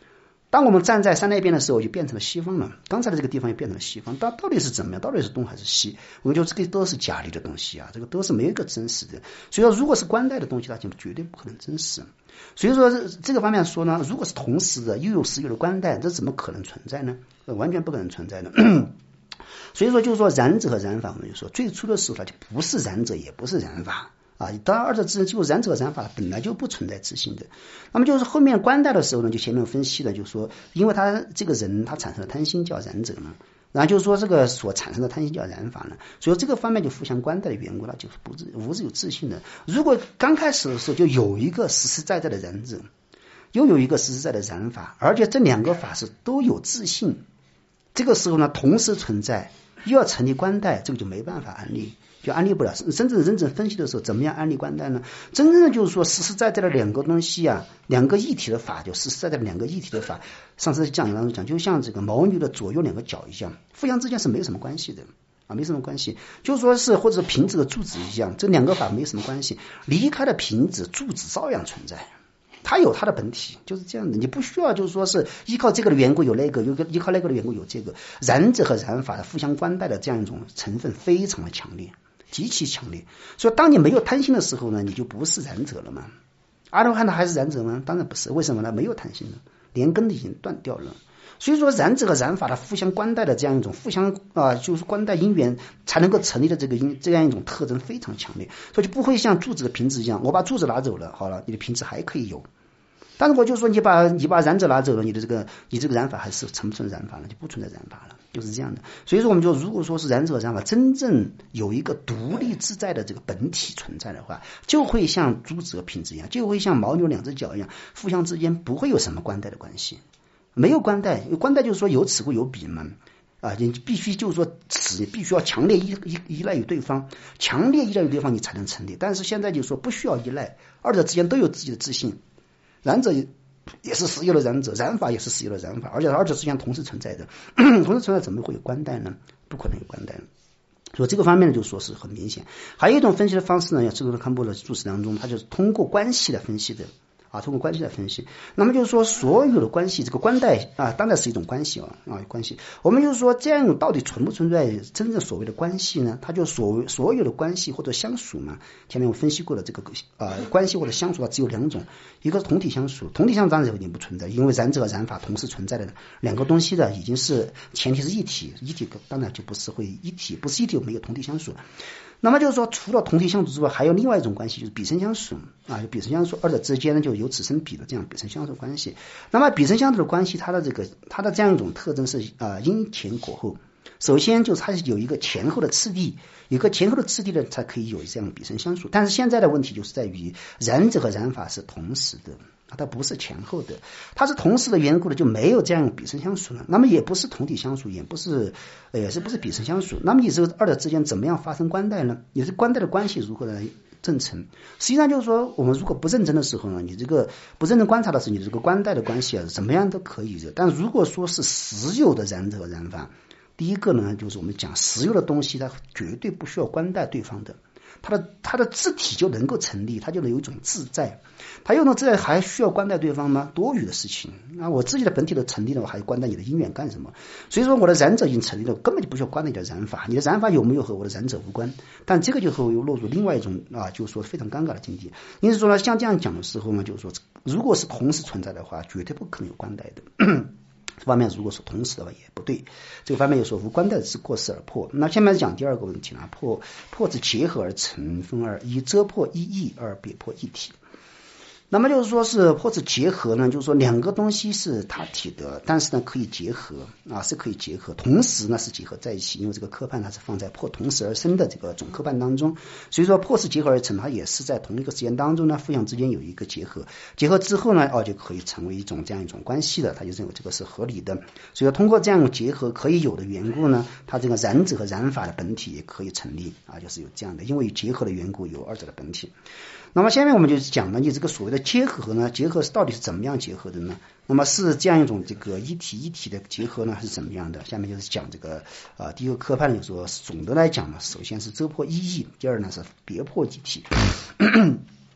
当我们站在山那边的时候，就变成了西方了。刚才的这个地方就变成了西方，到到底是怎么样？到底是东还是西？我们就这个都是假立的东西啊，这个都是没有一个真实的。所以说，如果是关代的东西，它就绝对不可能真实。所以说这个方面说呢，如果是同时的，又有实有的关代，这怎么可能存在呢？完全不可能存在的。所以说，就是说染者和染法，我们就说最初的时候，它就不是染者，也不是染法。啊，当然二者之间就染者和染法本来就不存在自性的。那么就是后面关代的时候呢，就前面分析了，就是说，因为他这个人他产生了贪心叫染者呢，然后就是说这个所产生的贪心叫染法呢，所以这个方面就互相关代的缘故，它就是不是无是有自性的。如果刚开始的时候就有一个实实在在的染者，又有一个实实在在的染法，而且这两个法是都有自性，这个时候呢同时存在，又要成立关代，这个就没办法安立。就安利不了。真正认真分析的时候，怎么样安利关代呢？真正的就是说实实在在的两个东西啊，两个一体的法，就实实在在的两个一体的法。上次讲当中讲，就像这个牦牛的左右两个角一样，互相之间是没有什么关系的啊，没什么关系。就说是或者瓶子的柱子一样，这两个法没什么关系。离开了瓶子，柱子照样存在。它有它的本体，就是这样的。你不需要就是说是依靠这个的缘故有那个，有个依靠那个的缘故有这个。染者和染法的互相关代的这样一种成分非常的强烈。极其强烈，所以当你没有贪心的时候呢，你就不是染者了嘛。阿罗汉他还是染者吗？当然不是。为什么呢？没有贪心了，连根已经断掉了。所以说染者和染法的互相关代的这样一种互相啊、呃，就是关代因缘才能够成立的这个因这样一种特征非常强烈，所以就不会像柱子的瓶子一样，我把柱子拿走了，好了，你的瓶子还可以有。但是我就说你把你把染者拿走了，你的这个你这个染法还是存不存在染法了？就不存在染法了，就是这样的。所以说我们就如果说是染者染法真正有一个独立自在的这个本体存在的话，就会像珠子和瓶子一样，就会像牦牛两只脚一样，互相之间不会有什么关代的关系，没有关代。关代就是说有此故有彼嘛。啊，你必须就是说，此必须要强烈依依依赖于对方，强烈依赖于对方，你才能成立。但是现在就是说不需要依赖，二者之间都有自己的自信。染者也是实有的染者，染法也是实有的染法，而且二者之间同时存在的，同时存在怎么会有关代呢？不可能有关代。所以这个方面呢，就说是很明显。还有一种分析的方式呢，也是康波的注释当中，他就是通过关系来分析的。啊，通过关系来分析，那么就是说，所有的关系，这个关代啊，当然是一种关系啊啊关系。我们就是说，这样到底存不存在真正所谓的关系呢？它就所谓所有的关系或者相属嘛。前面我分析过的这个啊、呃、关系或者相属，它只有两种，一个是同体相属，同体相属当然已经不存在，因为染者和染法同时存在的两个东西的已经是前提是一体，一体当然就不是会一体，不是一体没有同体相属。那么就是说，除了同体相属之外，还有另外一种关系，就是比生相属啊，比生相属，二者之间呢就由此生彼的这样比生相属关系。那么比生相属的关系，它的这个它的这样一种特征是啊、呃、因前果后。首先就是它有一个前后的次第，有个前后的次第呢，才可以有这样比生相属。但是现在的问题就是在于染者和染法是同时的。它不是前后的，它是同时的缘故的，就没有这样比生相属了。那么也不是同体相属，也不是也是不是比生相属。那么你这个二者之间怎么样发生关代呢？你是关代的关系如何来证成？实际上就是说，我们如果不认真的时候呢，你这个不认真观察的时候，你这个关代的关系啊，怎么样都可以的。但如果说是实有的染者和染法，第一个呢，就是我们讲实有的东西，它绝对不需要关代对方的。它的它的自体就能够成立，它就能有一种自在。它又能自在，还需要关代对方吗？多余的事情。那我自己的本体都成立了，我还关代你的因缘干什么？所以说我的染者已经成立了，根本就不需要关代你的染法。你的染法有没有和我的染者无关？但这个就会又落入另外一种啊，就是说非常尴尬的境地。因此说呢，像这样讲的时候呢，就是说，如果是同时存在的话，绝对不可能有关代的。这方面如果说同时的话也不对，这个方面又说无关代之过失而破。那下面讲第二个问题呢，破破之结合而成，分二，一遮破一义，二别破一体。那么就是说是破之结合呢，就是说两个东西是他体的，但是呢可以结合啊，是可以结合，同时呢是结合在一起，因为这个科判它是放在破同时而生的这个总科判当中，所以说破是结合而成，它也是在同一个时间当中呢互相之间有一个结合，结合之后呢哦就可以成为一种这样一种关系的，他就认为这个是合理的，所以通过这样结合可以有的缘故呢，它这个染者和染法的本体也可以成立啊，就是有这样的，因为结合的缘故有二者的本体。那么下面我们就讲了，你这个所谓的结合呢，结合是到底是怎么样结合的呢？那么是这样一种这个一体一体的结合呢，是怎么样的？下面就是讲这个啊、呃，第一个科判呢，就说总的来讲呢，首先是遮破一义，第二呢是别破一体。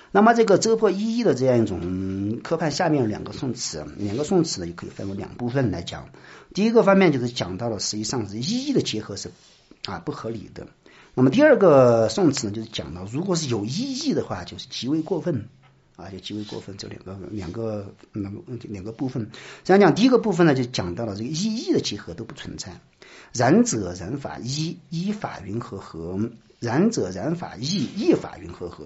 那么这个折破一一的这样一种科判下面有两个宋词，两个宋词呢就可以分为两部分来讲。第一个方面就是讲到了实际上是一一的结合是啊不合理的。那么第二个宋词呢就是讲到如果是有一义的话就是极为过分啊，就极为过分，这两个两个两个两个部分。这样讲，第一个部分呢就讲到了这个一义的结合都不存在，然者然法一，一法云和合，然者然法异，异法云和合。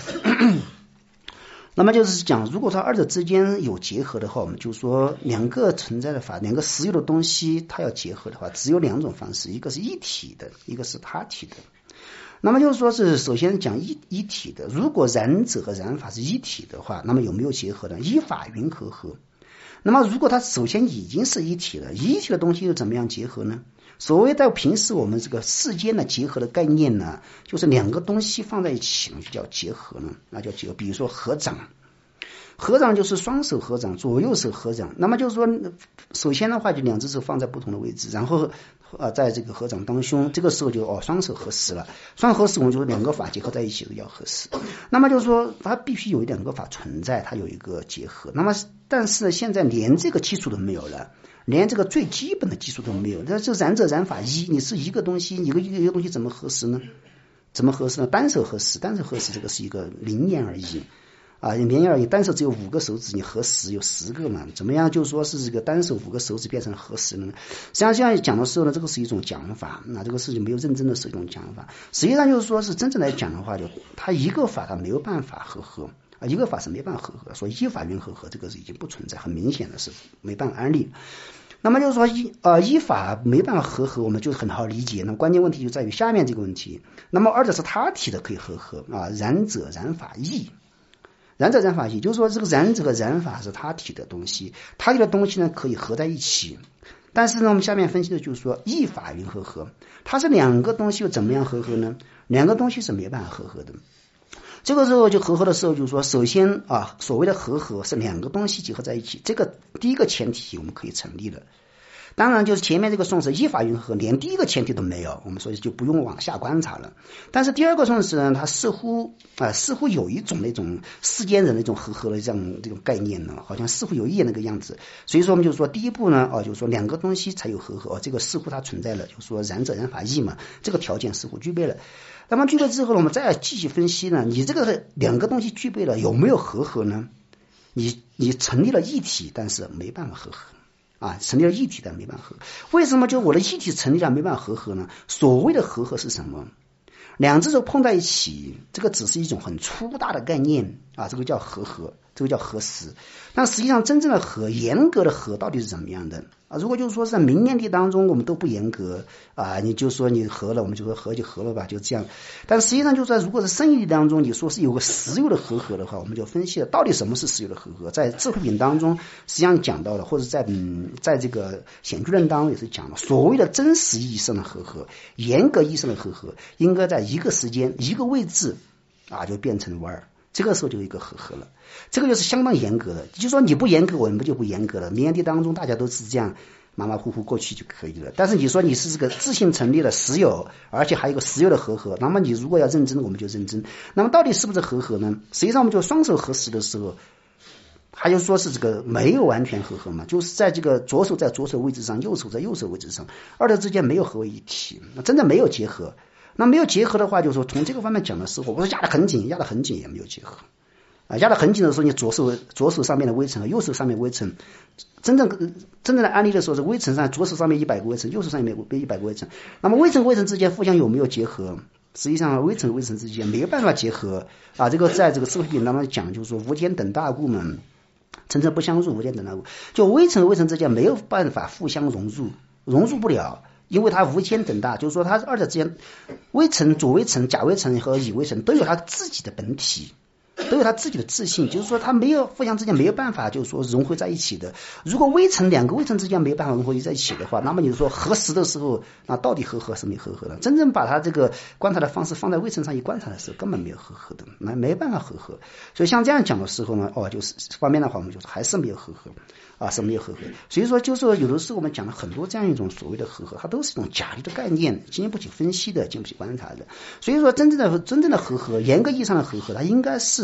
那么就是讲，如果它二者之间有结合的话，我们就说两个存在的法，两个实有的东西，它要结合的话，只有两种方式，一个是一体的，一个是他体的。那么就是说是首先讲一一体的，如果然者和然法是一体的话，那么有没有结合呢？依法云和合。那么如果它首先已经是一体了，一体的东西又怎么样结合呢？所谓的平时我们这个世间的结合的概念呢，就是两个东西放在一起就叫结合呢，那叫结合。比如说合掌，合掌就是双手合掌，左右手合掌。那么就是说，首先的话就两只手放在不同的位置，然后呃在这个合掌当胸，这个时候就哦双手合十了。双合十我们就是两个法结合在一起都叫合十。那么就是说它必须有两个法存在，它有一个结合。那么但是呢，现在连这个基础都没有了。连这个最基本的技术都没有，那这然者然法一，你是一个东西，一个一个东西怎么合适呢？怎么合适呢？单手合十，单手合十这个是一个灵验而已啊，灵验而已。单手只有五个手指，你合十有十个嘛？怎么样就说是这个单手五个手指变成合十呢？实际上这样讲的时候呢，这个是一种讲法，那这个事情没有认真的是一种讲法。实际上就是说是真正来讲的话，就它一个法它没有办法合合。啊，一个法是没办法合合，所以依法云和合这个是已经不存在，很明显的是没办法安立。那么就是说依呃依法没办法合合，我们就很好理解。那关键问题就在于下面这个问题。那么二者是他体的可以合合啊，然者然法异，然者然法异，就是说这个然者和然法是他体的东西，他体的东西呢可以合在一起。但是呢，我们下面分析的就是说依法云和合，它是两个东西又怎么样合合呢？两个东西是没办法合合的。这个时候就合合的时候，就是说，首先啊，所谓的合合是两个东西结合在一起，这个第一个前提我们可以成立了。当然，就是前面这个宋词依法云和合，连第一个前提都没有，我们所以就不用往下观察了。但是第二个宋词呢，它似乎啊、呃，似乎有一种那种世间人的一种合合的这样这种概念呢，好像似乎有一点那个样子。所以说，我们就说第一步呢，啊，就是说两个东西才有合合，哦，这个似乎它存在了，就是说然者然法异嘛，这个条件似乎具备了。那么具备之后呢，我们再继续分析呢，你这个两个东西具备了，有没有合合呢？你你成立了一体，但是没办法合合。啊，成立了一体但没办法合合。为什么就我的一体成立了没办法合合呢？所谓的合合是什么？两只手碰在一起，这个只是一种很粗大的概念啊，这个叫合合，这个叫合十。但实际上真正的合，严格的合到底是怎么样的啊？如果就是说在明念力当中我们都不严格啊，你就说你合了，我们就说合就合了吧，就这样。但实际上就是说，如果是生意力当中你说是有个实有的合合的话，我们就分析了到底什么是实有的合合。在智慧品当中实际上讲到了，或者在嗯在这个显具论当中也是讲了，所谓的真实意义上的合合，严格意义上的合合，应该在一个时间一个位置啊就变成无二。这个时候就有一个合合了，这个就是相当严格的。就是说你不严格，我们就不严格了。明眼地当中大家都是这样马马虎虎过去就可以了。但是你说你是这个自性成立的实有，而且还有一个实有的合合，那么你如果要认真，我们就认真。那么到底是不是合合呢？实际上我们就双手合十的时候，还就说是这个没有完全合合嘛，就是在这个左手在左手位置上，右手在右手位置上，二者之间没有合为一体，那真的没有结合。那没有结合的话，就是说从这个方面讲的时候，我说压得很紧，压得很紧也没有结合啊，压得很紧的时候，你左手左手上面的微尘和右手上面微尘，真正真正的案例的时候是微尘上左手上面一百个微尘，右手上面一百个微尘，那么微尘微尘之间互相有没有结合？实际上微尘微尘之间没有办法结合啊，这个在这个智慧品当中讲，就是说无间等大故嘛，层层不相入，无间等大故，就微尘微尘之间没有办法互相融入，融入不了。因为它无间等大，就是说它二者之间，微尘、左微尘、假微尘和乙微尘都有它自己的本体，都有它自己的自性，就是说它没有互相之间没有办法，就是说融合在一起的。如果微尘两个微尘之间没有办法融合在一起的话，那么你说合十的时候，那到底合合是没合合的？真正把它这个观察的方式放在微尘上一观察的时候，根本没有合合的，没没办法合合。所以像这样讲的时候呢，哦，就是方面的话，我们就是还是没有合合。啊，是没有合合，所以说就是说有的时候我们讲了很多这样一种所谓的合合，它都是一种假立的概念，经不起分析的，经不起观察的。所以说真正的真正的合合，严格意义上的合合，它应该是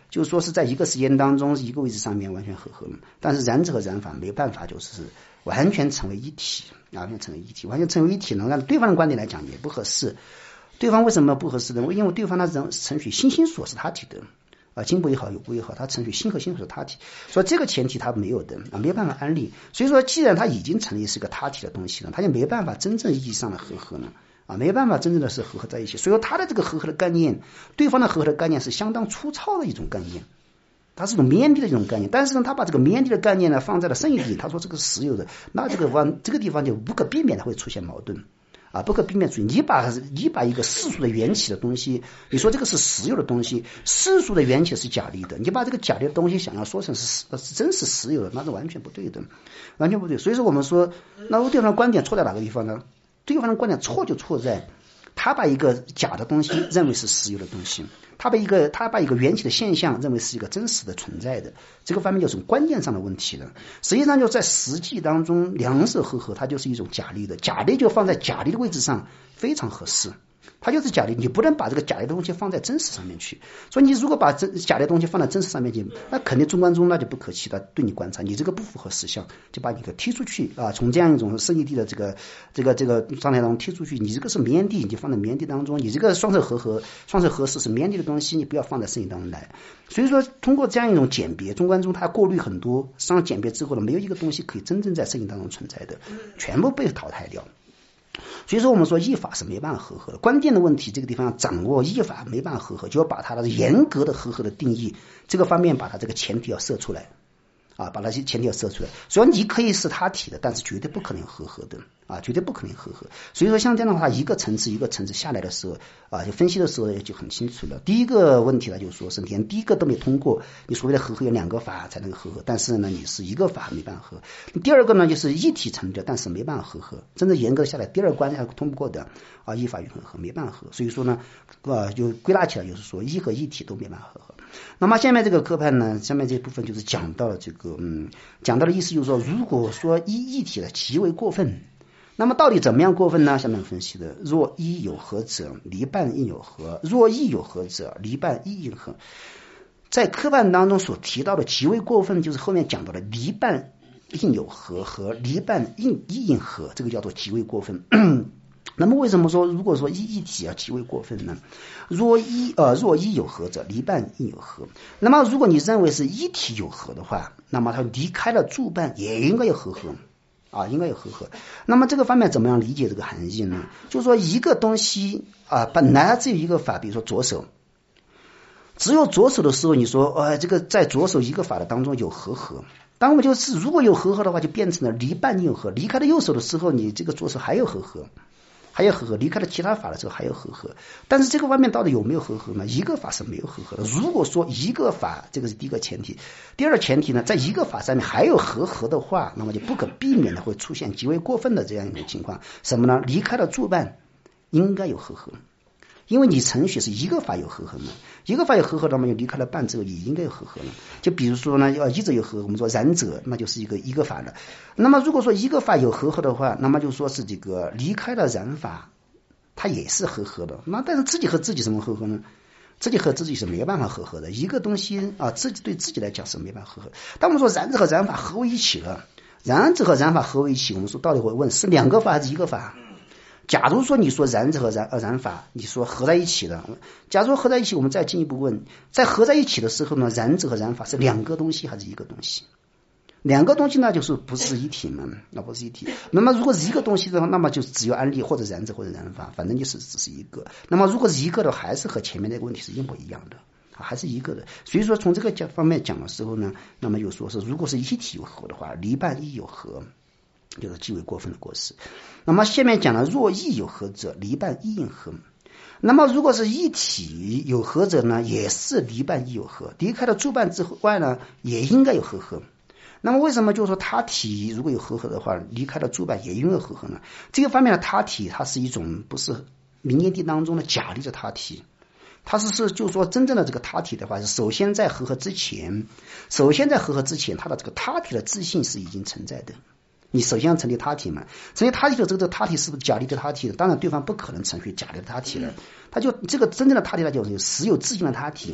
就是说是在一个时间当中一个位置上面完全合合，但是燃质和燃法没办法就是完全成为一体，完全成为一体，完全成为一体呢，按对方的观点来讲也不合适。对方为什么不合适呢？因为对方的程序心心所是他体的啊，金箔也好，有钴也好，它程序心和心所是他体，所以这个前提它没有的啊，没有办法安立。所以说，既然它已经成立是个他体的东西了，它就没办法真正意义上的合合呢啊，没办法真正的是合合在一起。所以说，它的这个合合的概念，对方的合合的概念是相当粗糙的一种概念，它是一种面地的一种概念。但是呢，他把这个面地的概念呢放在了圣义地，他说这个是实有的，那这个往这个地方就不可避免的会出现矛盾。啊，不可避免出现。你把你把一个世俗的缘起的东西，你说这个是实有的东西，世俗的缘起是假立的，你把这个假立的东西想要说成是是真实实有的，那是完全不对的，完全不对。所以说我们说，那对方的观点错在哪个地方呢？对方的观点错就错在，他把一个假的东西认为是实有的东西，他把一个他把一个缘起的现象认为是一个真实的存在的，这个方面就是关键上的问题了。实际上就在实际当中，两者合合，它就是一种假立的，假立就放在假立的位置上非常合适。它就是假立，你不能把这个假立的东西放在真实上面去。所以你如果把真假立的东西放在真实上面去，那肯定中观中那就不可取的，对你观察，你这个不符合实相，就把你给踢出去啊！从这样一种圣义地的这个这个这个状态当中踢出去，你这个是绵地，你放在绵地当中，你这个双手合合，双手合适是绵地的东西，你不要放在圣义当中来。所以说，通过这样一种鉴别，中观中它过滤很多，上鉴别之后呢，没有一个东西可以真正在圣义当中存在的，全部被淘汰掉。所以说我们说依法是没办法合合的，关键的问题这个地方掌握依法没办法合合，就要把它的严格的合合的定义这个方面把它这个前提要设出来啊，把那些前提要设出来。所以你可以是他体的，但是绝对不可能合合的啊，绝对不可能合合。所以说像这样的话，一个层次一个层次下来的时候啊，就分析的时候就很清楚了。第一个问题呢，就是说是连第一个都没通过，你所谓的合合有两个法才能合合，但是呢你是一个法没办法合。第二个呢就是一体成立的，但是没办法合合，真正严格下来第二关还通不过的啊，依法与合合没办法合。所以说呢呃就归纳起来就是说一和一体都没办法合合。那么下面这个课判呢，下面这部分就是讲到了这个嗯，讲到的意思就是说，如果说一一体的极为过分，那么到底怎么样过分呢？下面分析的，若一有合者，离半应有合；若一有合者，离半亦应合。在课判当中所提到的极为过分，就是后面讲到的离半应有合和离半应亦应合，这个叫做极为过分。那么为什么说如果说一一体啊极为过分呢？若一呃若一有合者，离半应有合。那么如果你认为是一体有合的话，那么它离开了助半也应该有合合啊，应该有合合。那么这个方面怎么样理解这个含义呢？就是说一个东西啊，本来它只有一个法，比如说左手，只有左手的时候，你说呃这个在左手一个法的当中有合合。当我们就是如果有合合的话，就变成了离半应有合。离开了右手的时候，你这个左手还有合合。还有合合，离开了其他法的时候还有合合，但是这个方面到底有没有合合呢？一个法是没有合合的。如果说一个法，这个是第一个前提，第二前提呢，在一个法上面还有合合的话，那么就不可避免的会出现极为过分的这样一种情况。什么呢？离开了助半，应该有合合，因为你程序是一个法有合合嘛，一个法有合合，那么就离开了半之后也应该有合合了。就比如说呢，要一者有合，我们说燃者，那就是一个一个法了。那么如果说一个法有合合的话，那么就说是这个离开了燃法，它也是合合的。那但是自己和自己怎么合合呢？自己和自己是没办法合合的。一个东西啊，自己对自己来讲是没办法合合。当我们说燃者和燃法合为一起了，燃者和燃法合为一起，我们说到底会问是两个法还是一个法？假如说你说燃者和燃呃燃法，你说合在一起的，假如合在一起，我们再进一步问，在合在一起的时候呢，燃者和燃法是两个东西还是一个东西？两个东西那就是不是一体嘛，那不是一体。那么如果是一个东西的话，那么就只有安立或者燃者或者燃法，反正就是只是一个。那么如果是一个的，还是和前面那个问题是一模一样的，还是一个的。所以说从这个讲方面讲的时候呢，那么就说是如果是一体有合的话，离半亦有合，就是极为过分的过失。那么下面讲了若亦有合者，离半亦应合。那么如果是一体有合者呢，也是离半亦有合，离开了助半之外呢，也应该有合合。那么为什么就是说他体如果有合合的话，离开了助半也应该有合合呢？这个方面的他体它是一种不是明言地当中的假立的他体，它是是就是说真正的这个他体的话，是首先在合合之前，首先在合合之前，它的这个他体的自性是已经存在的。你首先要成立他体嘛，成立他体的这个他体是不是假立的他体的？当然对方不可能程序假立的他体了，他就这个真正的他体呢，就是实有自性的他体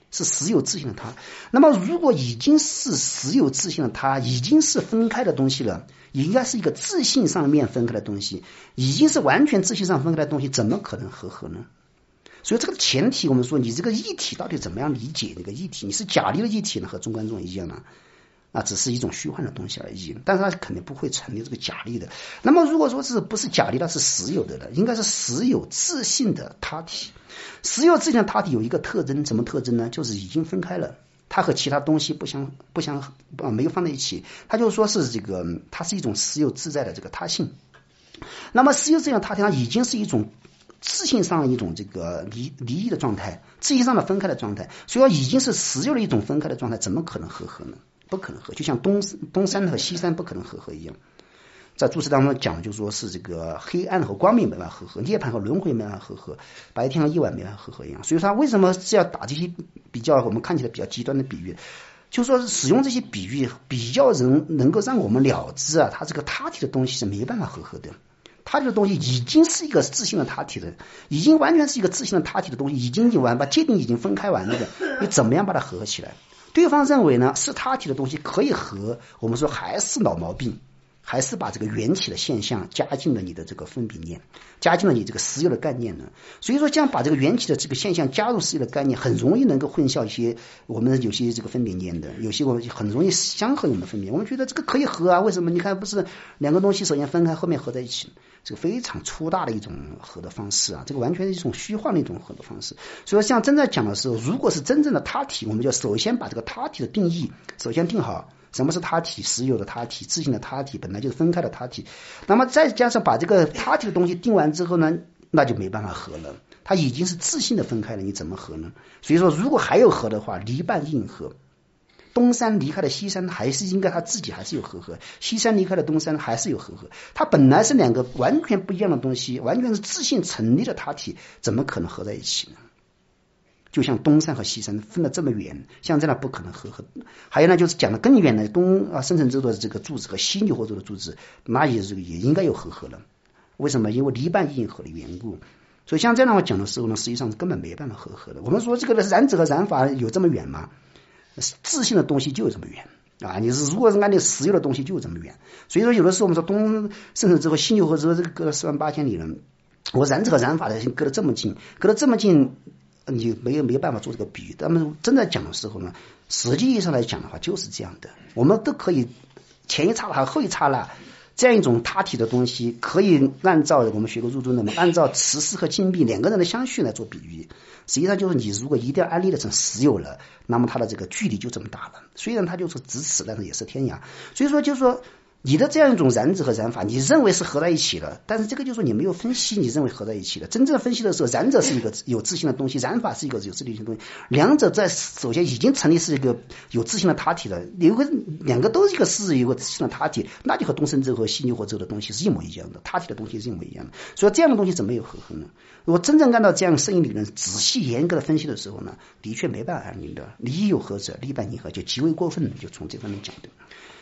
是实有自性的它。那么如果已经是实有自性的它，已经是分开的东西了，应该是一个自性上面分开的东西，已经是完全自性上分开的东西，怎么可能和合呢？所以这个前提，我们说你这个议题到底怎么样理解这个议题？你是假立的议题呢，和中观众一样呢？啊，只是一种虚幻的东西而已，但是它肯定不会成立这个假立的。那么如果说是不是假立，它是实有的了，应该是实有自性的他体。实有自性的他体有一个特征，什么特征呢？就是已经分开了，它和其他东西不相不相啊没有放在一起，它就说是这个，它是一种实有自在的这个他性。那么实有自性的他体，它已经是一种自性上一种这个离离异的状态，自性上的分开的状态，所以已经是实有的一种分开的状态，怎么可能和合呢？不可能合，就像东东山和西山不可能和合一样。在注释当中讲，就说是这个黑暗和光明没办法和合，涅槃和轮回没办法和合，白天和夜晚没办法和合一样。所以说，为什么是要打这些比较我们看起来比较极端的比喻？就说是使用这些比喻，比较能能够让我们了知啊，它这个他体的东西是没办法和合的。他这个东西已经是一个自性的他体的，已经完全是一个自性的他体的东西，已经完把界定已经分开完了的，你怎么样把它合起来？对方认为呢是他体的东西可以合，我们说还是老毛病，还是把这个缘起的现象加进了你的这个分别念，加进了你这个实有的概念呢。所以说这样把这个缘起的这个现象加入实有的概念，很容易能够混淆一些我们有些这个分别念的，有些我们很容易相合我们的分别，我们觉得这个可以合啊，为什么？你看不是两个东西首先分开，后面合在一起，这个非常粗大的一种合的方式啊，这个完全是一种虚幻的一种合的方式。所以说像真在讲的时候，如果是真正的他体，我们就首先把这个他体的定义首先定好，什么是他体？实有的他体，自性的他体，本来就是分开的他体。那么再加上把这个他体的东西定完之后呢，那就没办法合了，它已经是自性的分开了，你怎么合呢？所以说如果还有合的话，离半应合，东山离开了西山，还是应该他自己还是有合合，西山离开了东山还是有合合，它本来是两个完全不一样的东西，完全是自性成立的他体，怎么可能合在一起呢？就像东山和西山分得这么远，像这样不可能合合。还有呢，就是讲的更远的东啊生辰州的这个柱子和西牛贺州的柱子，那也是也应该有合合了。为什么？因为离半应合的缘故。所以像这样我讲的时候呢，实际上根本没办法合合的。我们说这个染指和染法有这么远吗？自性的东西就有这么远啊！你是如果是按照实有的东西就有这么远。所以说有的时候我们说东生辰州和西牛贺州这个隔了四万八千里了，我染指和染法的隔得这么近，隔得这么近。你没有没有办法做这个比喻，咱们真的讲的时候呢，实际意义上来讲的话就是这样的，我们都可以前一刹那后一刹那这样一种他体的东西，可以按照我们学过入中的嘛，按照磁丝和金币两个人的相续来做比喻。实际上就是你如果一定要安立的成实有了，那么它的这个距离就这么大了，虽然它就是咫尺，但是也是天涯。所以说就是说你的这样一种染指和染法，你认为是合在一起了，但是这个就是说你没有分析，你认为合在一起了。真正分析的时候，染者是一个有自性的东西，染法是一个有自性的东西，两者在首先已经成立是一个有自性的他体了，有个两个都是一个是有个自性的他体，那就和东生州和西牛贺州的东西是一模一样的，他体的东西是一模一样的。所以这样的东西怎么有合合呢？如果真正按照这样圣义理论仔细严格的分析的时候呢，的确没办法安宁的。离有合者，离半应合，就极为过分的，就从这方面讲的。